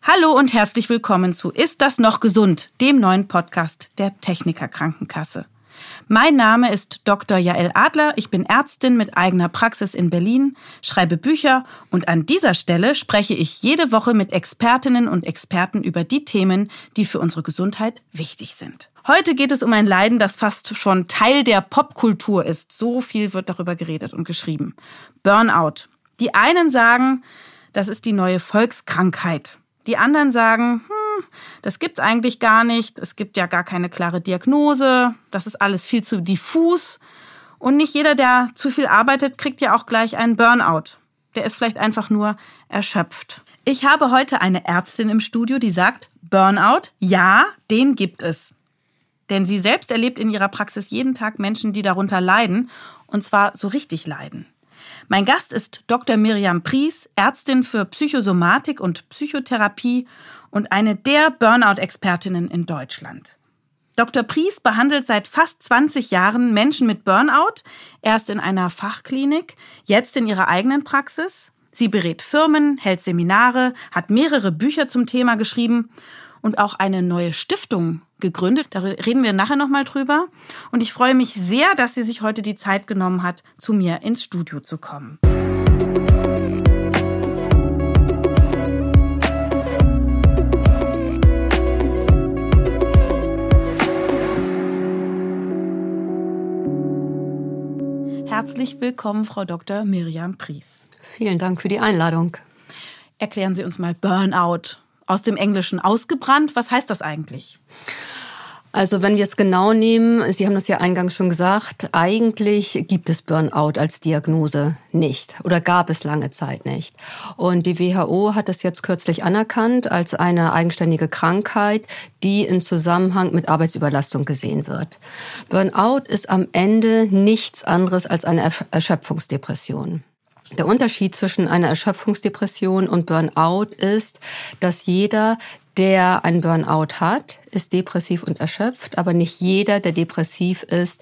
Hallo und herzlich willkommen zu Ist das noch gesund?, dem neuen Podcast der Techniker Krankenkasse. Mein Name ist Dr. Jael Adler, ich bin Ärztin mit eigener Praxis in Berlin, schreibe Bücher und an dieser Stelle spreche ich jede Woche mit Expertinnen und Experten über die Themen, die für unsere Gesundheit wichtig sind. Heute geht es um ein Leiden, das fast schon Teil der Popkultur ist. So viel wird darüber geredet und geschrieben. Burnout. Die einen sagen, das ist die neue Volkskrankheit. Die anderen sagen, das gibt's eigentlich gar nicht. Es gibt ja gar keine klare Diagnose. Das ist alles viel zu diffus. Und nicht jeder, der zu viel arbeitet, kriegt ja auch gleich einen Burnout. Der ist vielleicht einfach nur erschöpft. Ich habe heute eine Ärztin im Studio, die sagt, Burnout, ja, den gibt es. Denn sie selbst erlebt in ihrer Praxis jeden Tag Menschen, die darunter leiden. Und zwar so richtig leiden. Mein Gast ist Dr. Miriam Pries, Ärztin für Psychosomatik und Psychotherapie und eine der Burnout-Expertinnen in Deutschland. Dr. Pries behandelt seit fast 20 Jahren Menschen mit Burnout, erst in einer Fachklinik, jetzt in ihrer eigenen Praxis. Sie berät Firmen, hält Seminare, hat mehrere Bücher zum Thema geschrieben und auch eine neue Stiftung gegründet. Da reden wir nachher nochmal drüber. Und ich freue mich sehr, dass sie sich heute die Zeit genommen hat, zu mir ins Studio zu kommen. Herzlich willkommen, Frau Dr. Miriam Pries. Vielen Dank für die Einladung. Erklären Sie uns mal Burnout. Aus dem Englischen ausgebrannt. Was heißt das eigentlich? Also wenn wir es genau nehmen, Sie haben das ja eingangs schon gesagt, eigentlich gibt es Burnout als Diagnose nicht oder gab es lange Zeit nicht. Und die WHO hat es jetzt kürzlich anerkannt als eine eigenständige Krankheit, die in Zusammenhang mit Arbeitsüberlastung gesehen wird. Burnout ist am Ende nichts anderes als eine Erschöpfungsdepression. Der Unterschied zwischen einer Erschöpfungsdepression und Burnout ist, dass jeder, der einen Burnout hat, ist depressiv und erschöpft, aber nicht jeder, der depressiv ist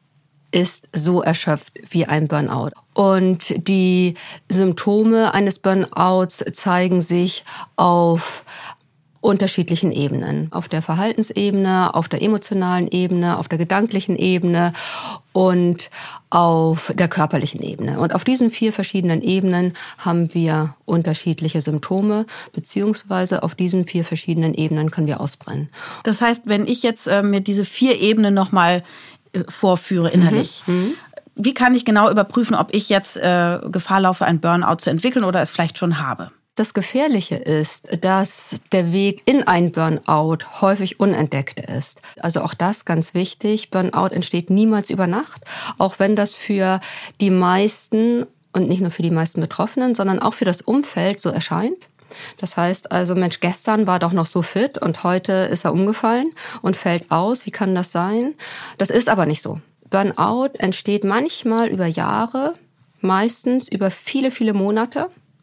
so erschöpft wie ein Burnout. Und die Symptome eines Burnouts zeigen sich auf unterschiedlichen Ebenen. Auf der Verhaltensebene, auf der emotionalen Ebene, auf der gedanklichen Ebene und auf der körperlichen Ebene. Und auf diesen 4 verschiedenen Ebenen haben wir unterschiedliche Symptome, beziehungsweise auf diesen 4 verschiedenen Ebenen können wir ausbrennen. Das heißt, wenn ich jetzt mir diese 4 Ebenen nochmal vorführe innerlich, wie kann ich genau überprüfen, ob ich jetzt Gefahr laufe, einen Burnout zu entwickeln oder es vielleicht schon habe? Das Gefährliche ist, dass der Weg in ein Burnout häufig unentdeckt ist. Also auch das ganz wichtig. Burnout entsteht niemals über Nacht, auch wenn das für die meisten und nicht nur für die meisten Betroffenen, sondern auch für das Umfeld so erscheint. Das heißt also, Mensch, gestern war doch noch so fit und heute ist er umgefallen und fällt aus. Wie kann das sein? Das ist aber nicht so. Burnout entsteht manchmal über Jahre, meistens über viele, viele Monate.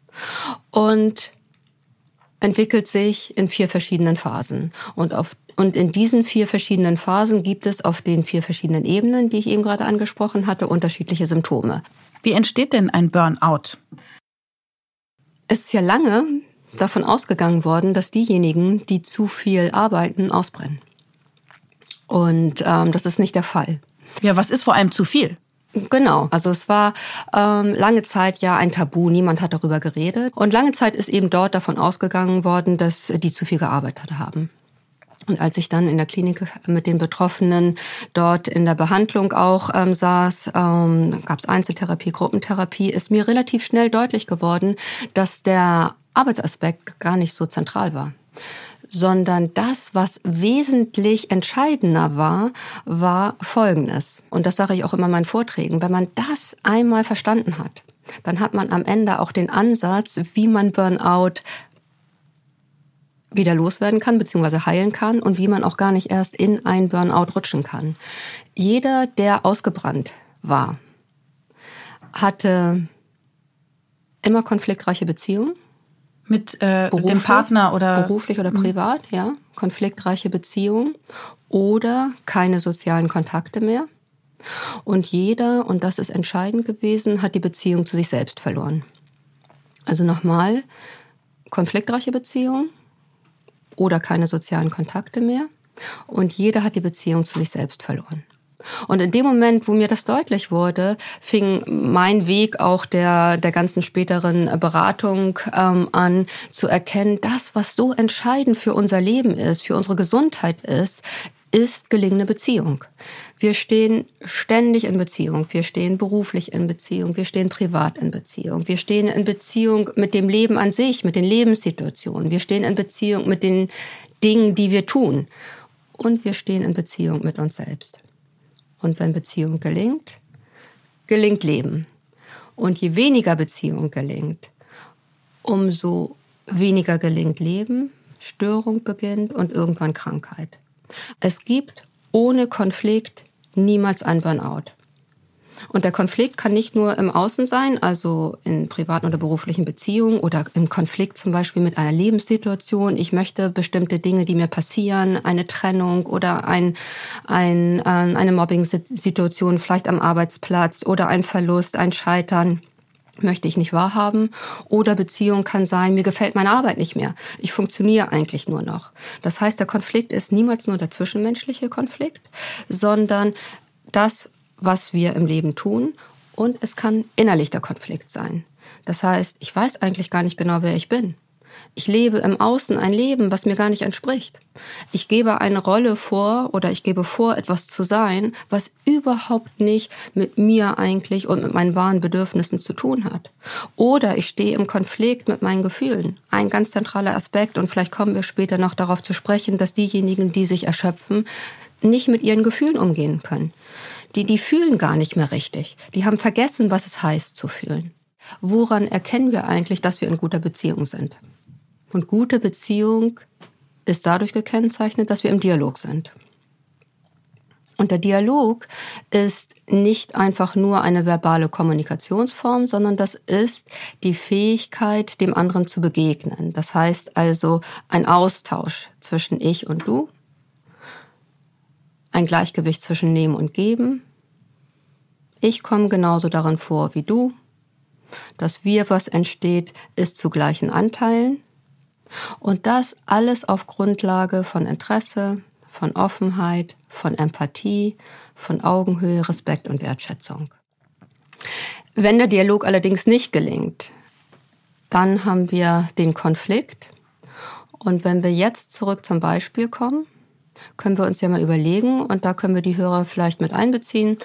Und entwickelt sich in 4 verschiedenen Phasen. Und in diesen 4 verschiedenen Phasen gibt es auf den 4 verschiedenen Ebenen, die ich eben gerade angesprochen hatte, unterschiedliche Symptome. Wie entsteht denn ein Burnout? Es ist ja lange davon ausgegangen worden, dass diejenigen, die zu viel arbeiten, ausbrennen. Und das ist nicht der Fall. Ja, was ist vor allem zu viel? Genau, also es war lange Zeit ja ein Tabu, niemand hat darüber geredet. Und lange Zeit ist eben dort davon ausgegangen worden, dass die zu viel gearbeitet haben. Und als ich dann in der Klinik mit den Betroffenen dort in der Behandlung auch saß, gab es Einzeltherapie, Gruppentherapie, ist mir relativ schnell deutlich geworden, dass der Arbeitsaspekt gar nicht so zentral war. Sondern das, was wesentlich entscheidender war Folgendes. Und das sage ich auch immer in meinen Vorträgen. Wenn man das einmal verstanden hat, dann hat man am Ende auch den Ansatz, wie man Burnout wieder loswerden kann, beziehungsweise heilen kann und wie man auch gar nicht erst in ein Burnout rutschen kann. Jeder, der ausgebrannt war, hatte immer konfliktreiche Beziehungen. Mit dem Partner oder? Beruflich oder privat, ja. Konfliktreiche Beziehungen oder keine sozialen Kontakte mehr. Und jeder, und das ist entscheidend gewesen, hat die Beziehung zu sich selbst verloren. Also nochmal, konfliktreiche Beziehung, oder keine sozialen Kontakte mehr. Und jeder hat die Beziehung zu sich selbst verloren. Und in dem Moment, wo mir das deutlich wurde, fing mein Weg auch der ganzen späteren Beratung an, zu erkennen, das, was so entscheidend für unser Leben ist, für unsere Gesundheit ist gelingende Beziehung. Wir stehen ständig in Beziehung. Wir stehen beruflich in Beziehung. Wir stehen privat in Beziehung. Wir stehen in Beziehung mit dem Leben an sich, mit den Lebenssituationen. Wir stehen in Beziehung mit den Dingen, die wir tun. Und wir stehen in Beziehung mit uns selbst. Und wenn Beziehung gelingt, gelingt Leben. Und je weniger Beziehung gelingt, umso weniger gelingt Leben, Störung beginnt und irgendwann Krankheit. Es gibt ohne Konflikt niemals ein Burnout. Und der Konflikt kann nicht nur im Außen sein, also in privaten oder beruflichen Beziehungen oder im Konflikt zum Beispiel mit einer Lebenssituation. Ich möchte bestimmte Dinge, die mir passieren, eine Trennung oder eine Mobbing-Situation vielleicht am Arbeitsplatz oder ein Verlust, ein Scheitern, möchte ich nicht wahrhaben. Oder Beziehung kann sein, mir gefällt meine Arbeit nicht mehr. Ich funktioniere eigentlich nur noch. Das heißt, der Konflikt ist niemals nur der zwischenmenschliche Konflikt, sondern das, was wir im Leben tun. Und es kann innerlich der Konflikt sein. Das heißt, ich weiß eigentlich gar nicht genau, wer ich bin. Ich lebe im Außen ein Leben, was mir gar nicht entspricht. Ich gebe eine Rolle vor oder ich gebe vor, etwas zu sein, was überhaupt nicht mit mir eigentlich und mit meinen wahren Bedürfnissen zu tun hat. Oder ich stehe im Konflikt mit meinen Gefühlen. Ein ganz zentraler Aspekt, und vielleicht kommen wir später noch darauf zu sprechen, dass diejenigen, die sich erschöpfen, nicht mit ihren Gefühlen umgehen können. Die fühlen gar nicht mehr richtig. Die haben vergessen, was es heißt zu fühlen. Woran erkennen wir eigentlich, dass wir in guter Beziehung sind? Und gute Beziehung ist dadurch gekennzeichnet, dass wir im Dialog sind. Und der Dialog ist nicht einfach nur eine verbale Kommunikationsform, sondern das ist die Fähigkeit, dem anderen zu begegnen. Das heißt also ein Austausch zwischen ich und du, ein Gleichgewicht zwischen Nehmen und Geben. Ich komme genauso darin vor wie du. Das Wir, was entsteht, ist zu gleichen Anteilen. Und das alles auf Grundlage von Interesse, von Offenheit, von Empathie, von Augenhöhe, Respekt und Wertschätzung. Wenn der Dialog allerdings nicht gelingt, dann haben wir den Konflikt. Und wenn wir jetzt zurück zum Beispiel kommen, können wir uns ja mal überlegen, und da können wir die Hörer vielleicht mit einbeziehen,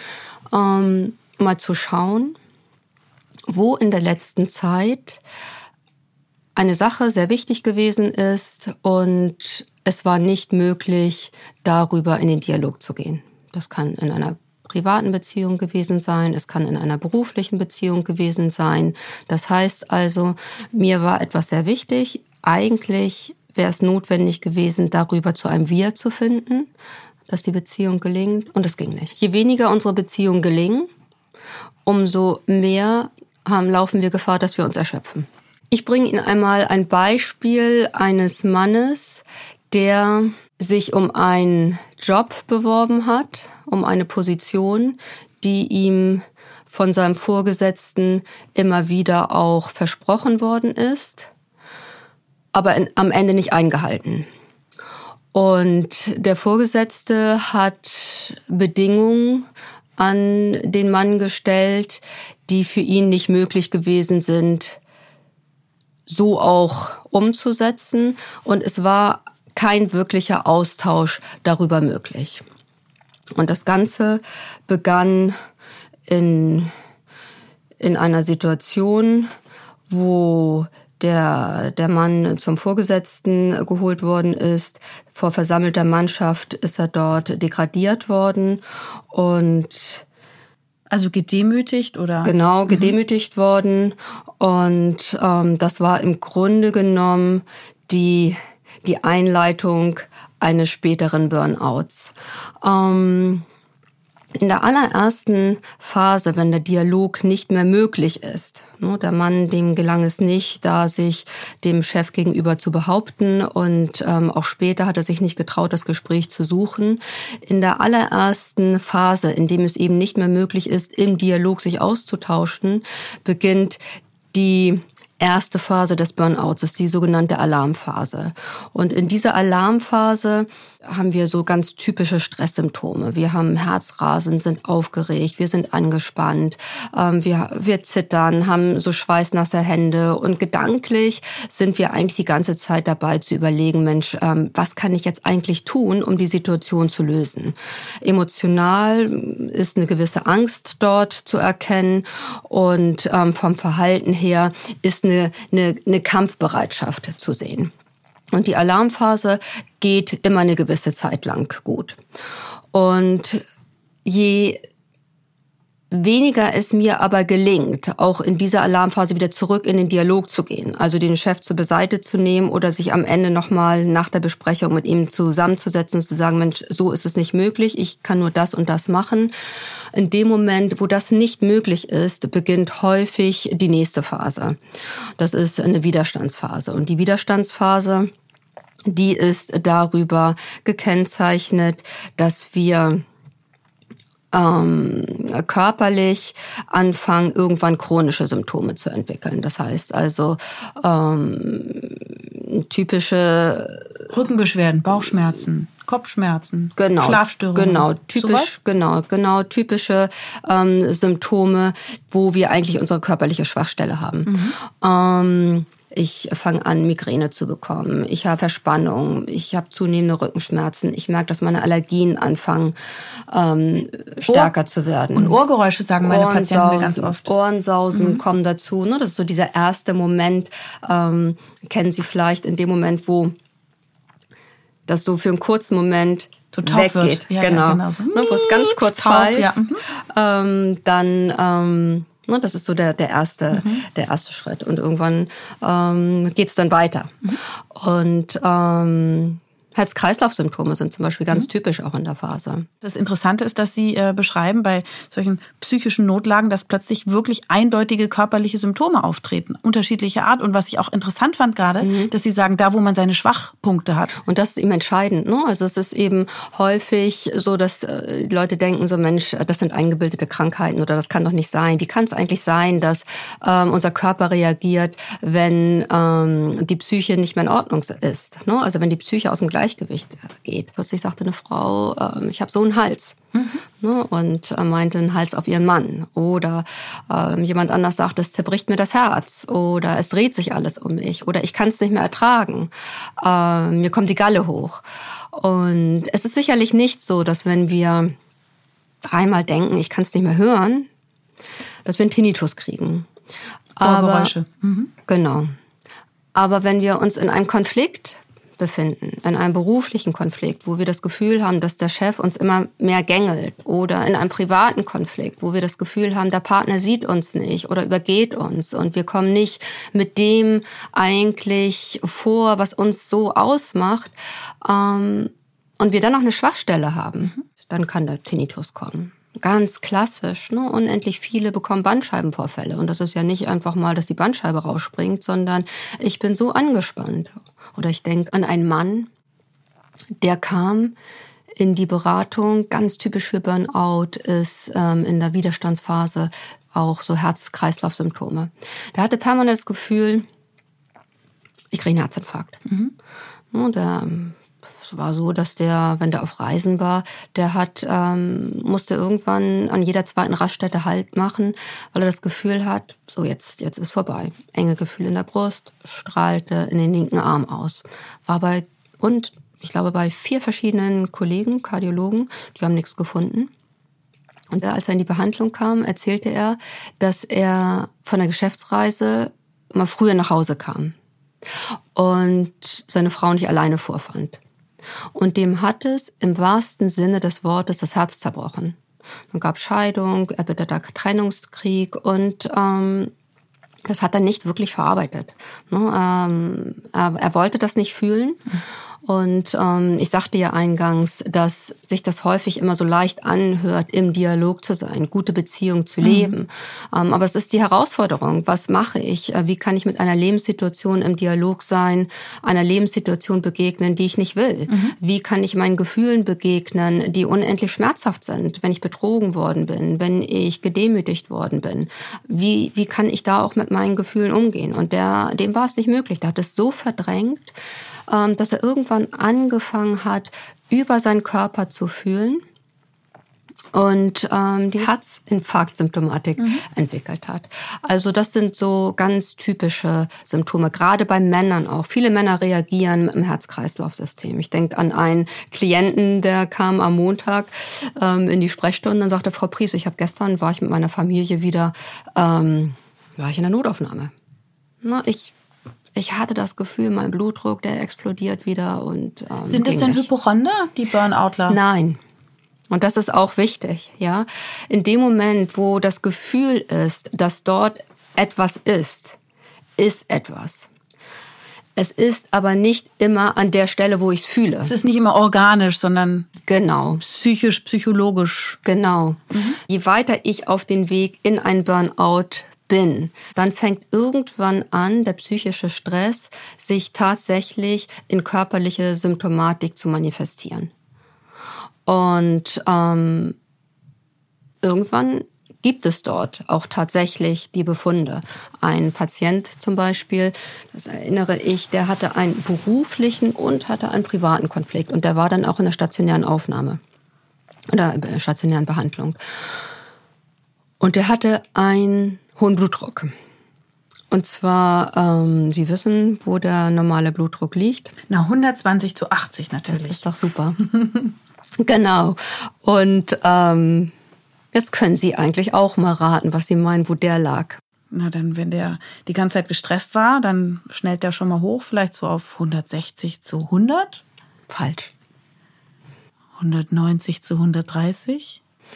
mal zu schauen, wo in der letzten Zeit eine Sache sehr wichtig gewesen ist und es war nicht möglich, darüber in den Dialog zu gehen. Das kann in einer privaten Beziehung gewesen sein, es kann in einer beruflichen Beziehung gewesen sein. Das heißt also, mir war etwas sehr wichtig. Eigentlich wäre es notwendig gewesen, darüber zu einem Wir zu finden, dass die Beziehung gelingt, und es ging nicht. Je weniger unsere Beziehungen gelingen, umso mehr laufen wir Gefahr, dass wir uns erschöpfen. Ich bringe Ihnen einmal ein Beispiel eines Mannes, der sich um einen Job beworben hat, um eine Position, die ihm von seinem Vorgesetzten immer wieder auch versprochen worden ist, aber am Ende nicht eingehalten. Und der Vorgesetzte hat Bedingungen an den Mann gestellt, die für ihn nicht möglich gewesen sind, so auch umzusetzen. Und es war kein wirklicher Austausch darüber möglich. Und das Ganze begann in einer Situation, wo der Mann zum Vorgesetzten geholt worden ist. Vor versammelter Mannschaft ist er dort degradiert worden und also gedemütigt, oder? Genau, gedemütigt worden. Und das war im Grunde genommen die Einleitung eines späteren Burnouts. In der allerersten Phase, wenn der Dialog nicht mehr möglich ist, der Mann, dem gelang es nicht, da sich dem Chef gegenüber zu behaupten, und auch später hat er sich nicht getraut, das Gespräch zu suchen. In der allerersten Phase, in dem es eben nicht mehr möglich ist, im Dialog sich auszutauschen, beginnt die erste Phase des Burnouts ist die sogenannte Alarmphase. Und in dieser Alarmphase haben wir so ganz typische Stresssymptome. Wir haben Herzrasen, sind aufgeregt, wir sind angespannt, wir zittern, haben so schweißnasse Hände und gedanklich sind wir eigentlich die ganze Zeit dabei zu überlegen, Mensch, was kann ich jetzt eigentlich tun, um die Situation zu lösen? Emotional ist eine gewisse Angst dort zu erkennen und vom Verhalten her ist eine Kampfbereitschaft zu sehen. Und die Alarmphase geht immer eine gewisse Zeit lang gut. Und je weniger es mir aber gelingt, auch in dieser Alarmphase wieder zurück in den Dialog zu gehen, also den Chef zur Beiseite zu nehmen oder sich am Ende nochmal nach der Besprechung mit ihm zusammenzusetzen und zu sagen, Mensch, so ist es nicht möglich, ich kann nur das und das machen. In dem Moment, wo das nicht möglich ist, beginnt häufig die nächste Phase. Das ist eine Widerstandsphase. Und die Widerstandsphase, die ist darüber gekennzeichnet, dass wir körperlich anfangen, irgendwann chronische Symptome zu entwickeln. Das heißt also typische Rückenbeschwerden, Bauchschmerzen, Kopfschmerzen, Schlafstörungen. Typische Symptome, wo wir eigentlich unsere körperliche Schwachstelle haben. Ich fange an, Migräne zu bekommen. Ich habe Verspannung. Ich habe zunehmende Rückenschmerzen. Ich merke, dass meine Allergien anfangen, stärker zu werden. Und Ohrgeräusche sagen meine Patienten mir ganz oft. Ohrensausen kommen dazu. Ne? Das ist so dieser erste Moment, kennen Sie vielleicht in dem Moment, wo das so für einen kurzen Moment so taub weggeht. Ja, genau. Ja, genau so. Ne, wo es ganz kurz taub, fällt. Ja. Das ist so der erste Schritt. Und irgendwann geht's dann weiter. Und Herz-Kreislauf-Symptome sind zum Beispiel ganz typisch auch in der Phase. Das Interessante ist, dass Sie beschreiben bei solchen psychischen Notlagen, dass plötzlich wirklich eindeutige körperliche Symptome auftreten, unterschiedlicher Art. Und was ich auch interessant fand gerade, dass Sie sagen, da wo man seine Schwachpunkte hat. Und das ist eben entscheidend. Ne? Also es ist eben häufig so, dass die Leute denken so, Mensch, das sind eingebildete Krankheiten oder das kann doch nicht sein. Wie kann es eigentlich sein, dass unser Körper reagiert, wenn die Psyche nicht mehr in Ordnung ist? Ne? Also wenn die Psyche aus dem Gleichgewicht geht. Plötzlich sagte eine Frau, ich habe so einen Hals. Ne, und meinte einen Hals auf ihren Mann. Oder jemand anders sagt, es zerbricht mir das Herz. Oder es dreht sich alles um mich. Oder ich kann es nicht mehr ertragen. Mir kommt die Galle hoch. Und es ist sicherlich nicht so, dass wenn wir dreimal denken, ich kann es nicht mehr hören, dass wir einen Tinnitus kriegen. Ohrgeräusche. Genau. Aber wenn wir uns in einem Konflikt befinden, in einem beruflichen Konflikt, wo wir das Gefühl haben, dass der Chef uns immer mehr gängelt, oder in einem privaten Konflikt, wo wir das Gefühl haben, der Partner sieht uns nicht oder übergeht uns und wir kommen nicht mit dem eigentlich vor, was uns so ausmacht, und wir dann noch eine Schwachstelle haben, dann kann der Tinnitus kommen. Ganz klassisch, ne? Unendlich viele bekommen Bandscheibenvorfälle. Und das ist ja nicht einfach mal, dass die Bandscheibe rausspringt, sondern ich bin so angespannt. Oder ich denke an einen Mann, der kam in die Beratung, ganz typisch für Burnout ist in der Widerstandsphase auch so Herz-Kreislauf-Symptome. Der hatte permanent das Gefühl, ich kriege einen Herzinfarkt. Und es war so, dass der, wenn der auf Reisen war, der musste irgendwann an jeder zweiten Raststätte Halt machen, weil er das Gefühl hat, so jetzt ist vorbei. Enge Gefühl in der Brust, strahlte in den linken Arm aus. Ich glaube, bei 4 verschiedenen Kollegen, Kardiologen, die haben nichts gefunden. Und als er in die Behandlung kam, erzählte er, dass er von der Geschäftsreise mal früher nach Hause kam und seine Frau nicht alleine vorfand. Und dem hat es im wahrsten Sinne des Wortes das Herz zerbrochen. Dann gab Scheidung, erbitterter Trennungskrieg und das hat er nicht wirklich verarbeitet. Er wollte das nicht fühlen Und ich sagte ja eingangs, dass sich das häufig immer so leicht anhört, im Dialog zu sein, gute Beziehung zu leben. Aber es ist die Herausforderung. Was mache ich? Wie kann ich mit einer Lebenssituation im Dialog sein, einer Lebenssituation begegnen, die ich nicht will? Wie kann ich meinen Gefühlen begegnen, die unendlich schmerzhaft sind, wenn ich betrogen worden bin, wenn ich gedemütigt worden bin? Wie kann ich da auch mit meinen Gefühlen umgehen? Und dem war es nicht möglich. Der hat es so verdrängt, dass er irgendwann angefangen hat, über seinen Körper zu fühlen und die Herzinfarktsymptomatik entwickelt hat. Also das sind so ganz typische Symptome, gerade bei Männern auch. Viele Männer reagieren mit dem Herz-Kreislauf-System. Ich denke an einen Klienten, der kam am Montag in die Sprechstunde und sagte, Frau Pries, war ich mit meiner Familie wieder, war ich in der Notaufnahme. Ich hatte das Gefühl, mein Blutdruck, der explodiert wieder. Und sind das denn Hypochonder, die Burnoutler? Nein. Und das ist auch wichtig, ja. In dem Moment, wo das Gefühl ist, dass dort etwas ist etwas. Es ist aber nicht immer an der Stelle, wo ich es fühle. Es ist nicht immer organisch, sondern genau, psychisch, psychologisch. Genau. Je weiter ich auf den Weg in ein Burnout bin, dann fängt irgendwann an, der psychische Stress sich tatsächlich in körperliche Symptomatik zu manifestieren. Und irgendwann gibt es dort auch tatsächlich die Befunde. Ein Patient zum Beispiel, das erinnere ich, der hatte einen beruflichen und hatte einen privaten Konflikt. Und der war dann auch in der stationären Aufnahme oder stationären Behandlung. Und der hatte einen hohen Blutdruck. Und zwar, Sie wissen, wo der normale Blutdruck liegt. 120/80 natürlich. Das ist doch super. Genau. Und jetzt können Sie eigentlich auch mal raten, was Sie meinen, wo der lag. Na dann, wenn der die ganze Zeit gestresst war, dann schnellt der schon mal hoch, vielleicht so auf 160/100? Falsch. 190/130?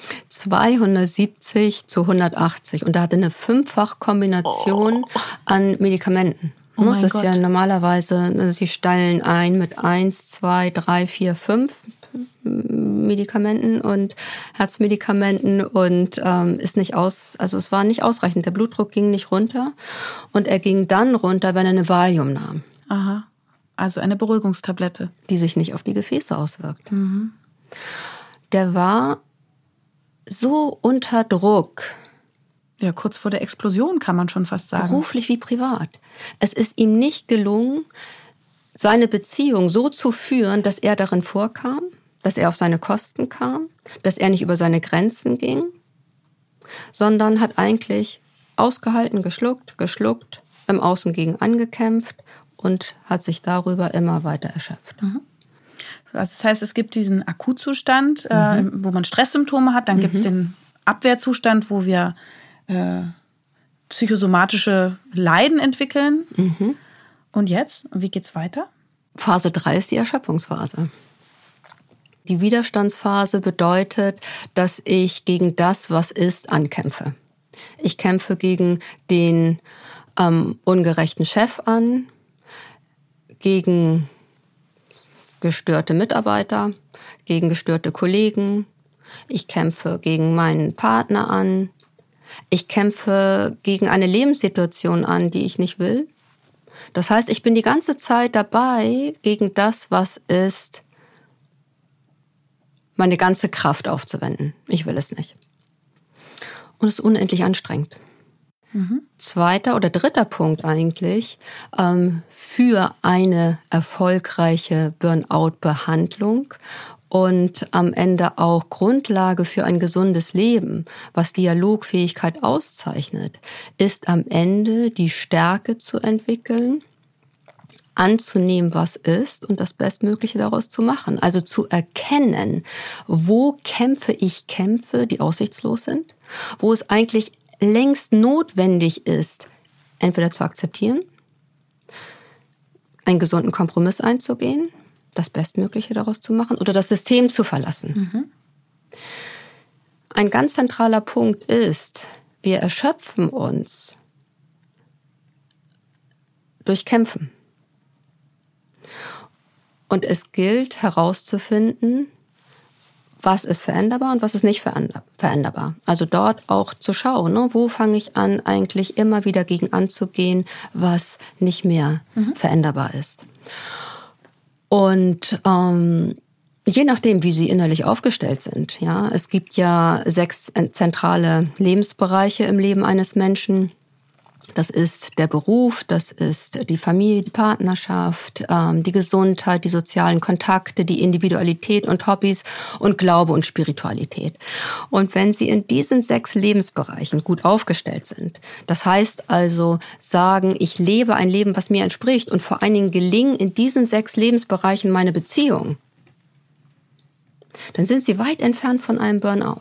270/180. Und da hatte eine 5-fach-Kombination an Medikamenten. Das ist ja normalerweise, Sie stellen ein mit 1, 2, 3, 4, 5 Medikamenten und Herzmedikamenten und es war nicht ausreichend. Der Blutdruck ging nicht runter und er ging dann runter, wenn er eine Valium nahm. Aha, also eine Beruhigungstablette. Die sich nicht auf die Gefäße auswirkt. Der war so unter Druck. Ja, kurz vor der Explosion kann man schon fast sagen. Beruflich wie privat. Es ist ihm nicht gelungen, seine Beziehung so zu führen, dass er darin vorkam, dass er auf seine Kosten kam, dass er nicht über seine Grenzen ging, sondern hat eigentlich ausgehalten, geschluckt, im Außen gegen angekämpft und hat sich darüber immer weiter erschöpft. Also das heißt, es gibt diesen Akutzustand, wo man Stresssymptome hat, dann gibt es den Abwehrzustand, wo wir psychosomatische Leiden entwickeln. Und jetzt? Wie geht's weiter? Phase 3 ist die Erschöpfungsphase. Die Widerstandsphase bedeutet, dass ich gegen das, was ist, ankämpfe. Ich kämpfe gegen den ungerechten Chef an, gegen gestörte Mitarbeiter, gegen gestörte Kollegen. Ich kämpfe gegen meinen Partner an. Ich kämpfe gegen eine Lebenssituation an, die ich nicht will. Das heißt, ich bin die ganze Zeit dabei, gegen das, was ist, meine ganze Kraft aufzuwenden. Ich will es nicht. Und es ist unendlich anstrengend. Zweiter oder dritter Punkt eigentlich, für eine erfolgreiche Burnout-Behandlung und am Ende auch Grundlage für ein gesundes Leben, was Dialogfähigkeit auszeichnet, ist am Ende die Stärke zu entwickeln, anzunehmen, was ist und das Bestmögliche daraus zu machen. Also zu erkennen, wo Kämpfe, die aussichtslos sind, wo es eigentlich längst notwendig ist, entweder zu akzeptieren, einen gesunden Kompromiss einzugehen, das Bestmögliche daraus zu machen oder das System zu verlassen. Ein ganz zentraler Punkt ist, wir erschöpfen uns durch Kämpfen. Und es gilt herauszufinden, was ist veränderbar und was ist nicht veränderbar. Also dort auch zu schauen, ne, wo fange ich an, eigentlich immer wieder gegen anzugehen, was nicht mehr veränderbar ist. Und je nachdem, wie Sie innerlich aufgestellt sind, ja, es gibt ja 6 zentrale Lebensbereiche im Leben eines Menschen. Das ist der Beruf, das ist die Familie, die Partnerschaft, die Gesundheit, die sozialen Kontakte, die Individualität und Hobbys und Glaube und Spiritualität. Und wenn Sie in diesen 6 Lebensbereichen gut aufgestellt sind, das heißt also sagen, ich lebe ein Leben, was mir entspricht und vor allen Dingen gelingen in diesen 6 Lebensbereichen meine Beziehung, dann sind Sie weit entfernt von einem Burnout.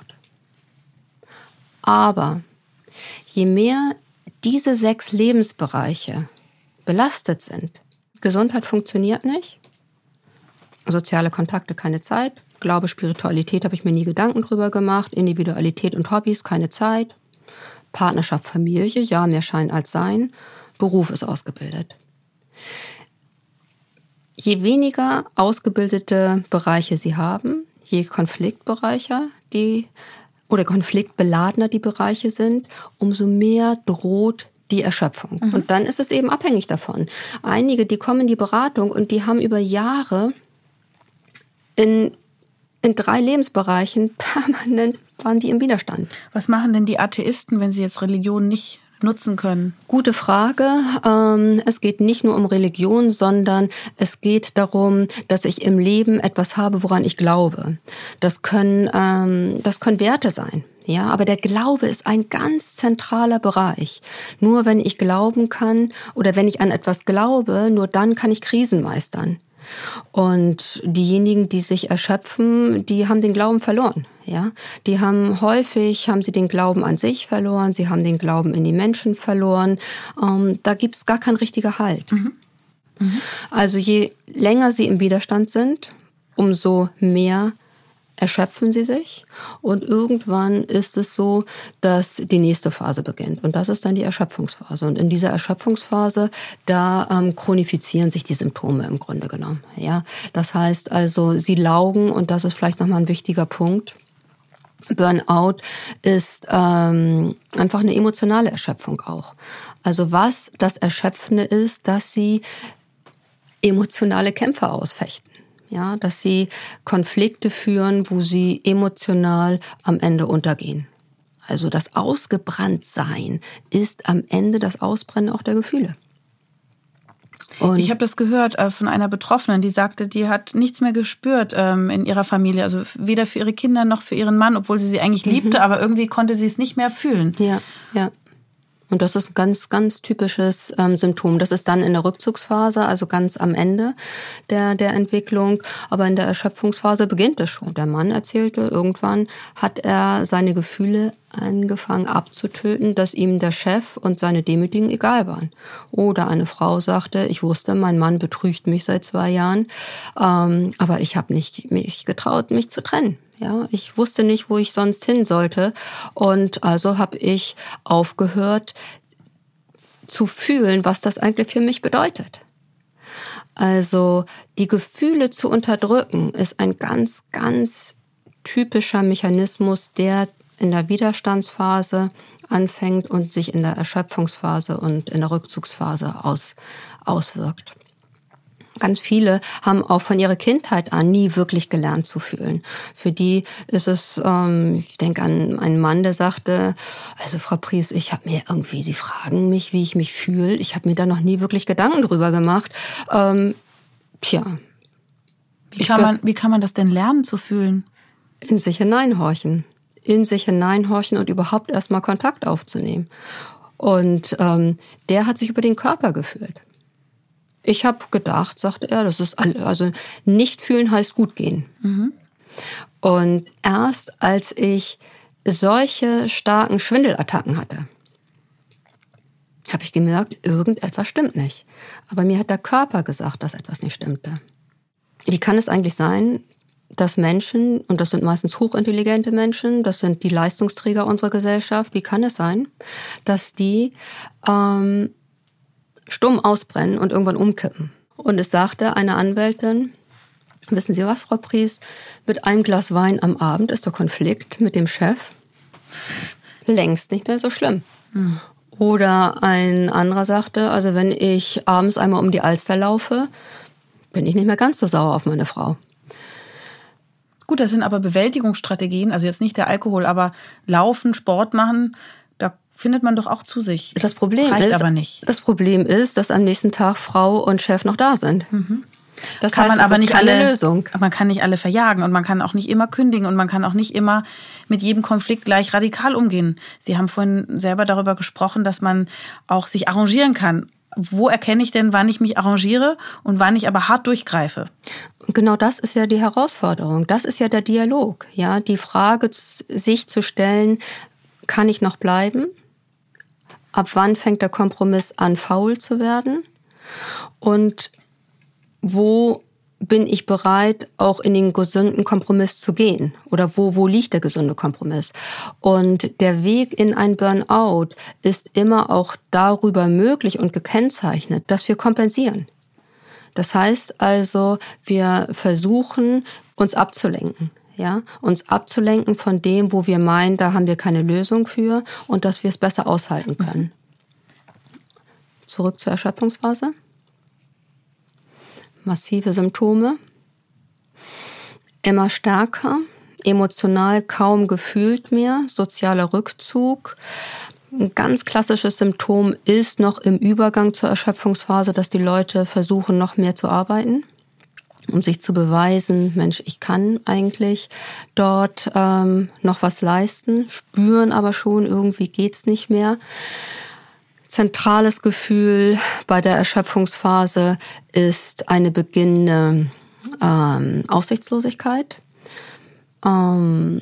Aber je mehr diese 6 Lebensbereiche belastet sind, Gesundheit funktioniert nicht, soziale Kontakte keine Zeit, Glaube, Spiritualität habe ich mir nie Gedanken drüber gemacht, Individualität und Hobbys keine Zeit, Partnerschaft, Familie, ja, mehr Schein als Sein, Beruf ist ausgebildet. Je weniger ausgebildete Bereiche Sie haben, je konfliktbeladener die Bereiche sind, umso mehr droht die Erschöpfung. Und dann ist es eben abhängig davon. Einige, die kommen in die Beratung und die haben über Jahre in 3 Lebensbereichen permanent waren die im Widerstand. Was machen denn die Atheisten, wenn sie jetzt Religion nicht nutzen können? Gute Frage. Es geht nicht nur um Religion, sondern es geht darum, dass ich im Leben etwas habe, woran ich glaube. Das können Werte sein. Ja, aber der Glaube ist ein ganz zentraler Bereich. Nur wenn ich glauben kann oder wenn ich an etwas glaube, nur dann kann ich Krisen meistern. Und diejenigen, die sich erschöpfen, die haben den Glauben verloren. Ja, die haben sie den Glauben an sich verloren, sie haben den Glauben in die Menschen verloren. Da gibt's gar kein richtiger Halt. Also je länger sie im Widerstand sind, umso mehr erschöpfen sie sich und irgendwann ist es so, dass die nächste Phase beginnt und das ist dann die Erschöpfungsphase und in dieser Erschöpfungsphase, da chronifizieren sich die Symptome im Grunde genommen. Ja, das heißt also, sie laugen und das ist vielleicht nochmal ein wichtiger Punkt. Burnout ist einfach eine emotionale Erschöpfung auch. Also was das Erschöpfende ist, dass sie emotionale Kämpfe ausfechten. Ja, dass sie Konflikte führen, wo sie emotional am Ende untergehen. Also das Ausgebranntsein ist am Ende das Ausbrennen auch der Gefühle. Und ich habe das gehört von einer Betroffenen, die sagte, die hat nichts mehr gespürt in ihrer Familie. Also weder für ihre Kinder noch für ihren Mann, obwohl sie eigentlich liebte, aber irgendwie konnte sie es nicht mehr fühlen. Ja, ja. Und das ist ein ganz, ganz typisches Symptom. Das ist dann in der Rückzugsphase, also ganz am Ende der Entwicklung. Aber in der Erschöpfungsphase beginnt es schon. Der Mann erzählte, irgendwann hat er seine Gefühle angefangen abzutöten, dass ihm der Chef und seine Demütigung egal waren. Oder eine Frau sagte, ich wusste, mein Mann betrügt mich seit 2 Jahren, aber ich habe nicht mich getraut, mich zu trennen. Ja, ich wusste nicht, wo ich sonst hin sollte und also habe ich aufgehört zu fühlen, was das eigentlich für mich bedeutet. Also die Gefühle zu unterdrücken ist ein ganz, ganz typischer Mechanismus, der in der Widerstandsphase anfängt und sich in der Erschöpfungsphase und in der Rückzugsphase auswirkt. Ganz viele haben auch von ihrer Kindheit an nie wirklich gelernt zu fühlen. Für die ist es, ich denke an einen Mann, der sagte, also Frau Pries, ich habe mir irgendwie, Sie fragen mich, wie ich mich fühle. Ich habe mir da noch nie wirklich Gedanken drüber gemacht. Wie kann man das denn lernen zu fühlen? In sich hineinhorchen. In sich hineinhorchen und überhaupt erstmal Kontakt aufzunehmen. Und der hat sich über den Körper gefühlt. Ich habe gedacht, sagte er, das ist also nicht fühlen heißt gut gehen. Und erst als ich solche starken Schwindelattacken hatte, habe ich gemerkt, irgendetwas stimmt nicht. Aber mir hat der Körper gesagt, dass etwas nicht stimmte. Wie kann es eigentlich sein, dass Menschen, und das sind meistens hochintelligente Menschen, das sind die Leistungsträger unserer Gesellschaft, wie kann es sein, dass die stumm ausbrennen und irgendwann umkippen? Und es sagte eine Anwältin, Wissen Sie was, Frau Pries? Mit einem Glas Wein am Abend ist der Konflikt mit dem Chef längst nicht mehr so schlimm. Oder ein anderer sagte, also wenn ich abends einmal um die Alster laufe, bin ich nicht mehr ganz so sauer auf meine Frau. Gut, das sind aber Bewältigungsstrategien, also jetzt nicht der Alkohol, aber Laufen, Sport machen, da findet man doch auch zu sich. Das Problem reicht ist, aber nicht. Das Problem ist, dass am nächsten Tag Frau und Chef noch da sind. Das kann heißt, man aber es ist nicht keine alle, Lösung. Man kann nicht alle verjagen und man kann auch nicht immer kündigen und man kann auch nicht immer mit jedem Konflikt gleich radikal umgehen. Sie haben vorhin selber darüber gesprochen, dass man auch sich arrangieren kann. Wo erkenne ich denn, wann ich mich arrangiere und wann ich aber hart durchgreife? Und genau das ist ja die Herausforderung. Das ist ja der Dialog. Ja, die Frage, sich zu stellen, kann ich noch bleiben? Ab wann fängt der Kompromiss an, faul zu werden? Und wo bin ich bereit, auch in den gesunden Kompromiss zu gehen? Oder wo liegt der gesunde Kompromiss? Und der Weg in ein Burnout ist immer auch darüber möglich und gekennzeichnet, dass wir kompensieren. Das heißt also, wir versuchen, uns abzulenken. Ja, uns abzulenken von dem, wo wir meinen, da haben wir keine Lösung für und dass wir es besser aushalten können. Zurück zur Erschöpfungsphase. Massive Symptome, immer stärker, emotional kaum gefühlt mehr, sozialer Rückzug. Ein ganz klassisches Symptom ist noch im Übergang zur Erschöpfungsphase, dass die Leute versuchen, noch mehr zu arbeiten, um sich zu beweisen, Mensch, ich kann eigentlich dort noch was leisten, spüren aber schon, irgendwie geht's nicht mehr. Zentrales Gefühl bei der Erschöpfungsphase ist eine beginnende Aussichtslosigkeit. Auf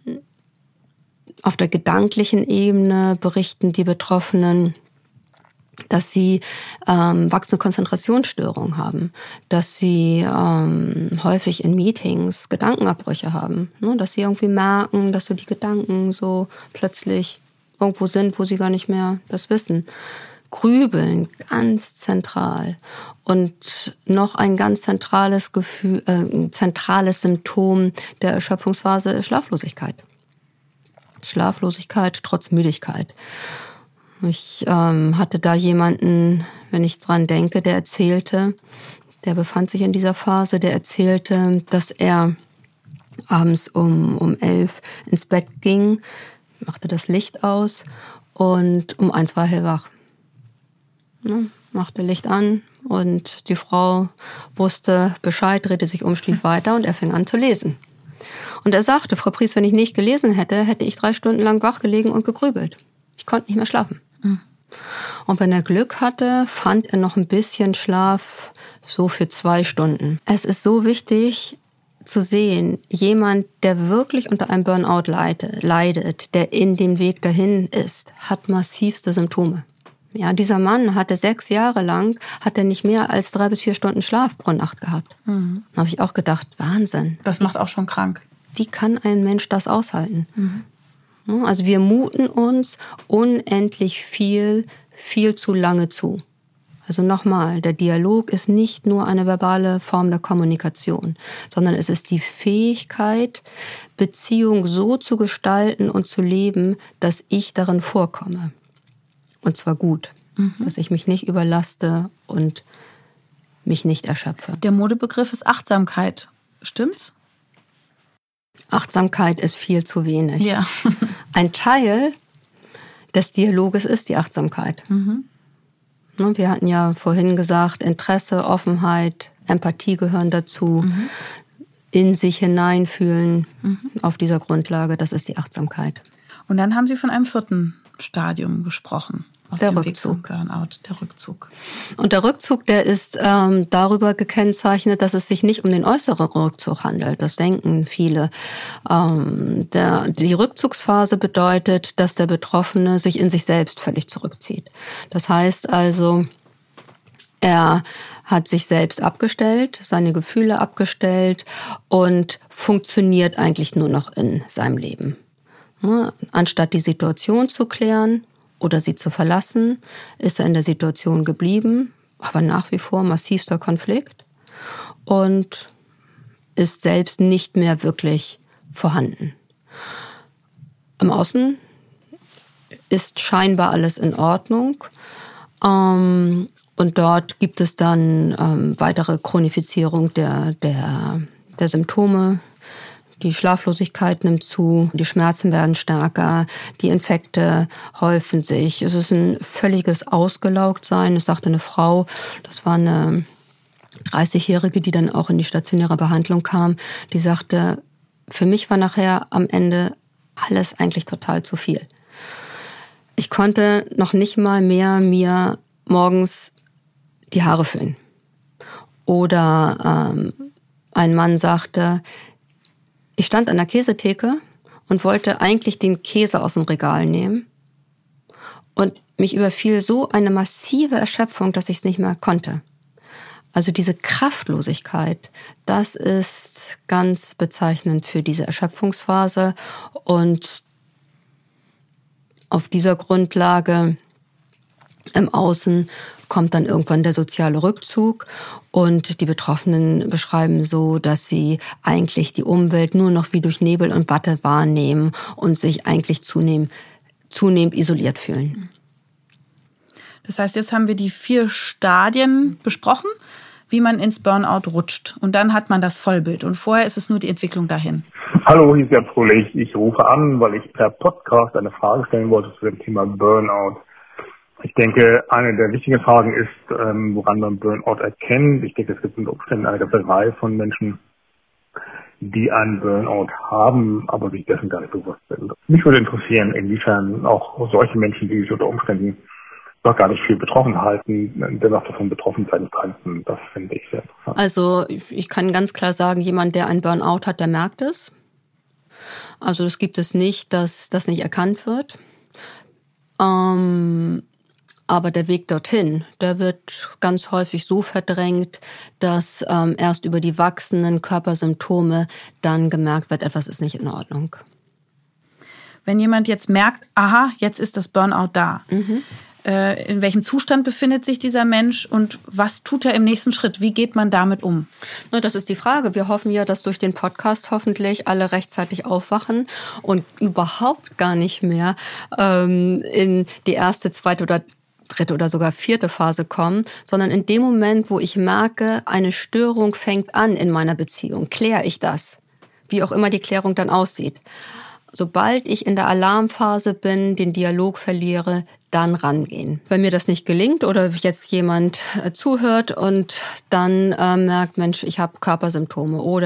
der gedanklichen Ebene berichten die Betroffenen, dass sie wachsende Konzentrationsstörungen haben, dass sie häufig in Meetings Gedankenabbrüche haben, ne? Dass sie irgendwie merken, dass so die Gedanken so plötzlich irgendwo sind, wo sie gar nicht mehr das wissen. Grübeln, ganz zentral. Und noch ein ganz zentrales Gefühl, zentrales Symptom der Erschöpfungsphase ist Schlaflosigkeit. Schlaflosigkeit trotz Müdigkeit. Ich hatte da jemanden, wenn ich dran denke, der erzählte, der befand sich in dieser Phase, der erzählte, dass er abends um 11 ins Bett ging, machte das Licht aus und um 1 war er hellwach. Ne? Machte Licht an und die Frau wusste Bescheid, drehte sich um, schlief weiter und er fing an zu lesen. Und er sagte, Frau Pries, wenn ich nicht gelesen hätte, hätte ich 3 Stunden lang wach gelegen und gegrübelt. Ich konnte nicht mehr schlafen. Und wenn er Glück hatte, fand er noch ein bisschen Schlaf so für 2 Stunden. Es ist so wichtig zu sehen, jemand, der wirklich unter einem Burnout leidet, der in dem Weg dahin ist, hat massivste Symptome. Ja, dieser Mann hatte 6 Jahre lang, hat er nicht mehr als 3 bis 4 Stunden Schlaf pro Nacht gehabt. Da habe ich auch gedacht, Wahnsinn. Das macht auch schon krank. Wie kann ein Mensch das aushalten? Also wir muten uns unendlich viel zu lange zu. Also nochmal, der Dialog ist nicht nur eine verbale Form der Kommunikation, sondern es ist die Fähigkeit, Beziehung so zu gestalten und zu leben, dass ich darin vorkomme. Und zwar gut, dass ich mich nicht überlaste und mich nicht erschöpfe. Der Modebegriff ist Achtsamkeit. Stimmt's? Achtsamkeit ist viel zu wenig. Ja. Ein Teil des Dialoges ist die Achtsamkeit. Wir hatten ja vorhin gesagt, Interesse, Offenheit, Empathie gehören dazu. In sich hineinfühlen auf dieser Grundlage, das ist die Achtsamkeit. Und dann haben Sie von einem 4. Stadium gesprochen. Der Rückzug. Burnout, der Rückzug. Und der Rückzug, der ist darüber gekennzeichnet, dass es sich nicht um den äußeren Rückzug handelt. Das denken viele. Die Rückzugsphase bedeutet, dass der Betroffene sich in sich selbst völlig zurückzieht. Das heißt also, er hat sich selbst abgestellt, seine Gefühle abgestellt und funktioniert eigentlich nur noch in seinem Leben. Anstatt die Situation zu klären oder sie zu verlassen, ist er in der Situation geblieben, aber nach wie vor massivster Konflikt. Und ist selbst nicht mehr wirklich vorhanden. Im Außen ist scheinbar alles in Ordnung. Und dort gibt es dann weitere Chronifizierung der Symptome. Die Schlaflosigkeit nimmt zu, die Schmerzen werden stärker, die Infekte häufen sich. Es ist ein völliges Ausgelaugtsein. Es sagte eine Frau, das war eine 30-Jährige, die dann auch in die stationäre Behandlung kam, die sagte, für mich war nachher am Ende alles eigentlich total zu viel. Ich konnte noch nicht mal mehr mir morgens die Haare föhnen. Oder ein Mann sagte, ich stand an der Käsetheke und wollte eigentlich den Käse aus dem Regal nehmen. Und mich überfiel so eine massive Erschöpfung, dass ich es nicht mehr konnte. Also diese Kraftlosigkeit, das ist ganz bezeichnend für diese Erschöpfungsphase. Und auf dieser Grundlage im Außen kommt dann irgendwann der soziale Rückzug und die Betroffenen beschreiben so, dass sie eigentlich die Umwelt nur noch wie durch Nebel und Watte wahrnehmen und sich eigentlich zunehmend isoliert fühlen. Das heißt, jetzt haben wir die 4 Stadien besprochen, wie man ins Burnout rutscht. Und dann hat man das Vollbild. Und vorher ist es nur die Entwicklung dahin. Hallo, hier ist Jan Frohlich. Ich rufe an, weil ich per Podcast eine Frage stellen wollte zu dem Thema Burnout. Ich denke, eine der wichtigen Fragen ist, woran man Burnout erkennt. Ich denke, es gibt unter Umständen eine ganze Reihe von Menschen, die einen Burnout haben, aber sich dessen gar nicht bewusst sind. Mich würde interessieren, inwiefern auch solche Menschen, die sich unter Umständen noch gar nicht viel betroffen halten, dennoch davon betroffen sein könnten. Das finde ich sehr interessant. Also ich kann ganz klar sagen, jemand, der einen Burnout hat, der merkt es. Also das gibt es nicht, dass das nicht erkannt wird. Aber der Weg dorthin, der wird ganz häufig so verdrängt, dass erst über die wachsenden Körpersymptome dann gemerkt wird, etwas ist nicht in Ordnung. Wenn jemand jetzt merkt, aha, jetzt ist das Burnout da. In welchem Zustand befindet sich dieser Mensch und was tut er im nächsten Schritt? Wie geht man damit um? Na, das ist die Frage. Wir hoffen ja, dass durch den Podcast hoffentlich alle rechtzeitig aufwachen und überhaupt gar nicht mehr in die erste, zweite oder dritte oder sogar 4. Phase kommen, sondern in dem Moment, wo ich merke, eine Störung fängt an in meiner Beziehung, kläre ich das, wie auch immer die Klärung dann aussieht. Sobald ich in der Alarmphase bin, den Dialog verliere, dann rangehen. Wenn mir das nicht gelingt oder jetzt jemand zuhört und dann merkt, Mensch, ich habe Körpersymptome oder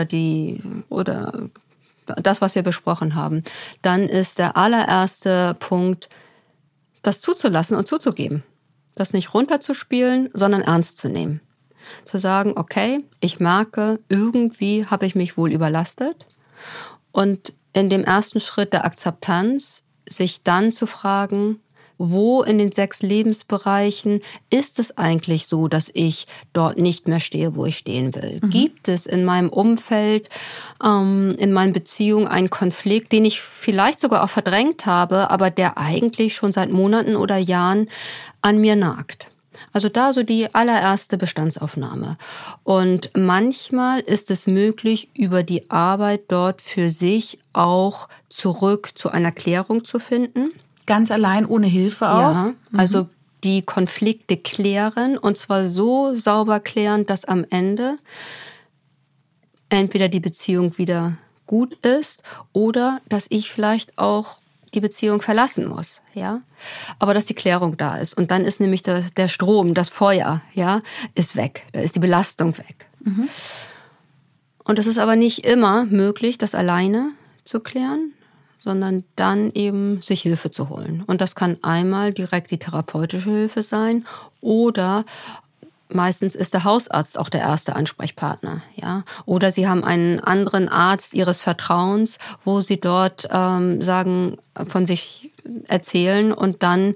das, was wir besprochen haben, dann ist der allererste Punkt, das zuzulassen und zuzugeben. Das nicht runterzuspielen, sondern ernst zu nehmen. Zu sagen, okay, ich merke, irgendwie habe ich mich wohl überlastet. Und in dem ersten Schritt der Akzeptanz, sich dann zu fragen, wo in den 6 Lebensbereichen ist es eigentlich so, dass ich dort nicht mehr stehe, wo ich stehen will? Gibt es in meinem Umfeld, in meinen Beziehungen einen Konflikt, den ich vielleicht sogar auch verdrängt habe, aber der eigentlich schon seit Monaten oder Jahren an mir nagt? Also da so die allererste Bestandsaufnahme. Und manchmal ist es möglich, über die Arbeit dort für sich auch zurück zu einer Klärung zu finden. Ganz allein, ohne Hilfe auch? Ja, also die Konflikte klären und zwar so sauber klären, dass am Ende entweder die Beziehung wieder gut ist oder dass ich vielleicht auch die Beziehung verlassen muss, ja. Aber dass die Klärung da ist. Und dann ist nämlich der Strom, das Feuer, ja, ist weg. Da ist die Belastung weg. Und es ist aber nicht immer möglich, das alleine zu klären, sondern dann eben sich Hilfe zu holen. Und das kann einmal direkt die therapeutische Hilfe sein oder meistens ist der Hausarzt auch der erste Ansprechpartner, ja. Oder Sie haben einen anderen Arzt Ihres Vertrauens, wo Sie dort sagen, von sich erzählen und dann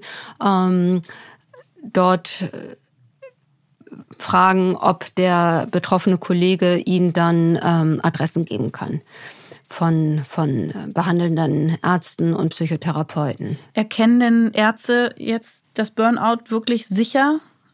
dort fragen, ob der betroffene Kollege Ihnen dann Adressen geben kann von behandelnden Ärzten und Psychotherapeuten. Erkennen denn Ärzte jetzt das Burnout wirklich sicher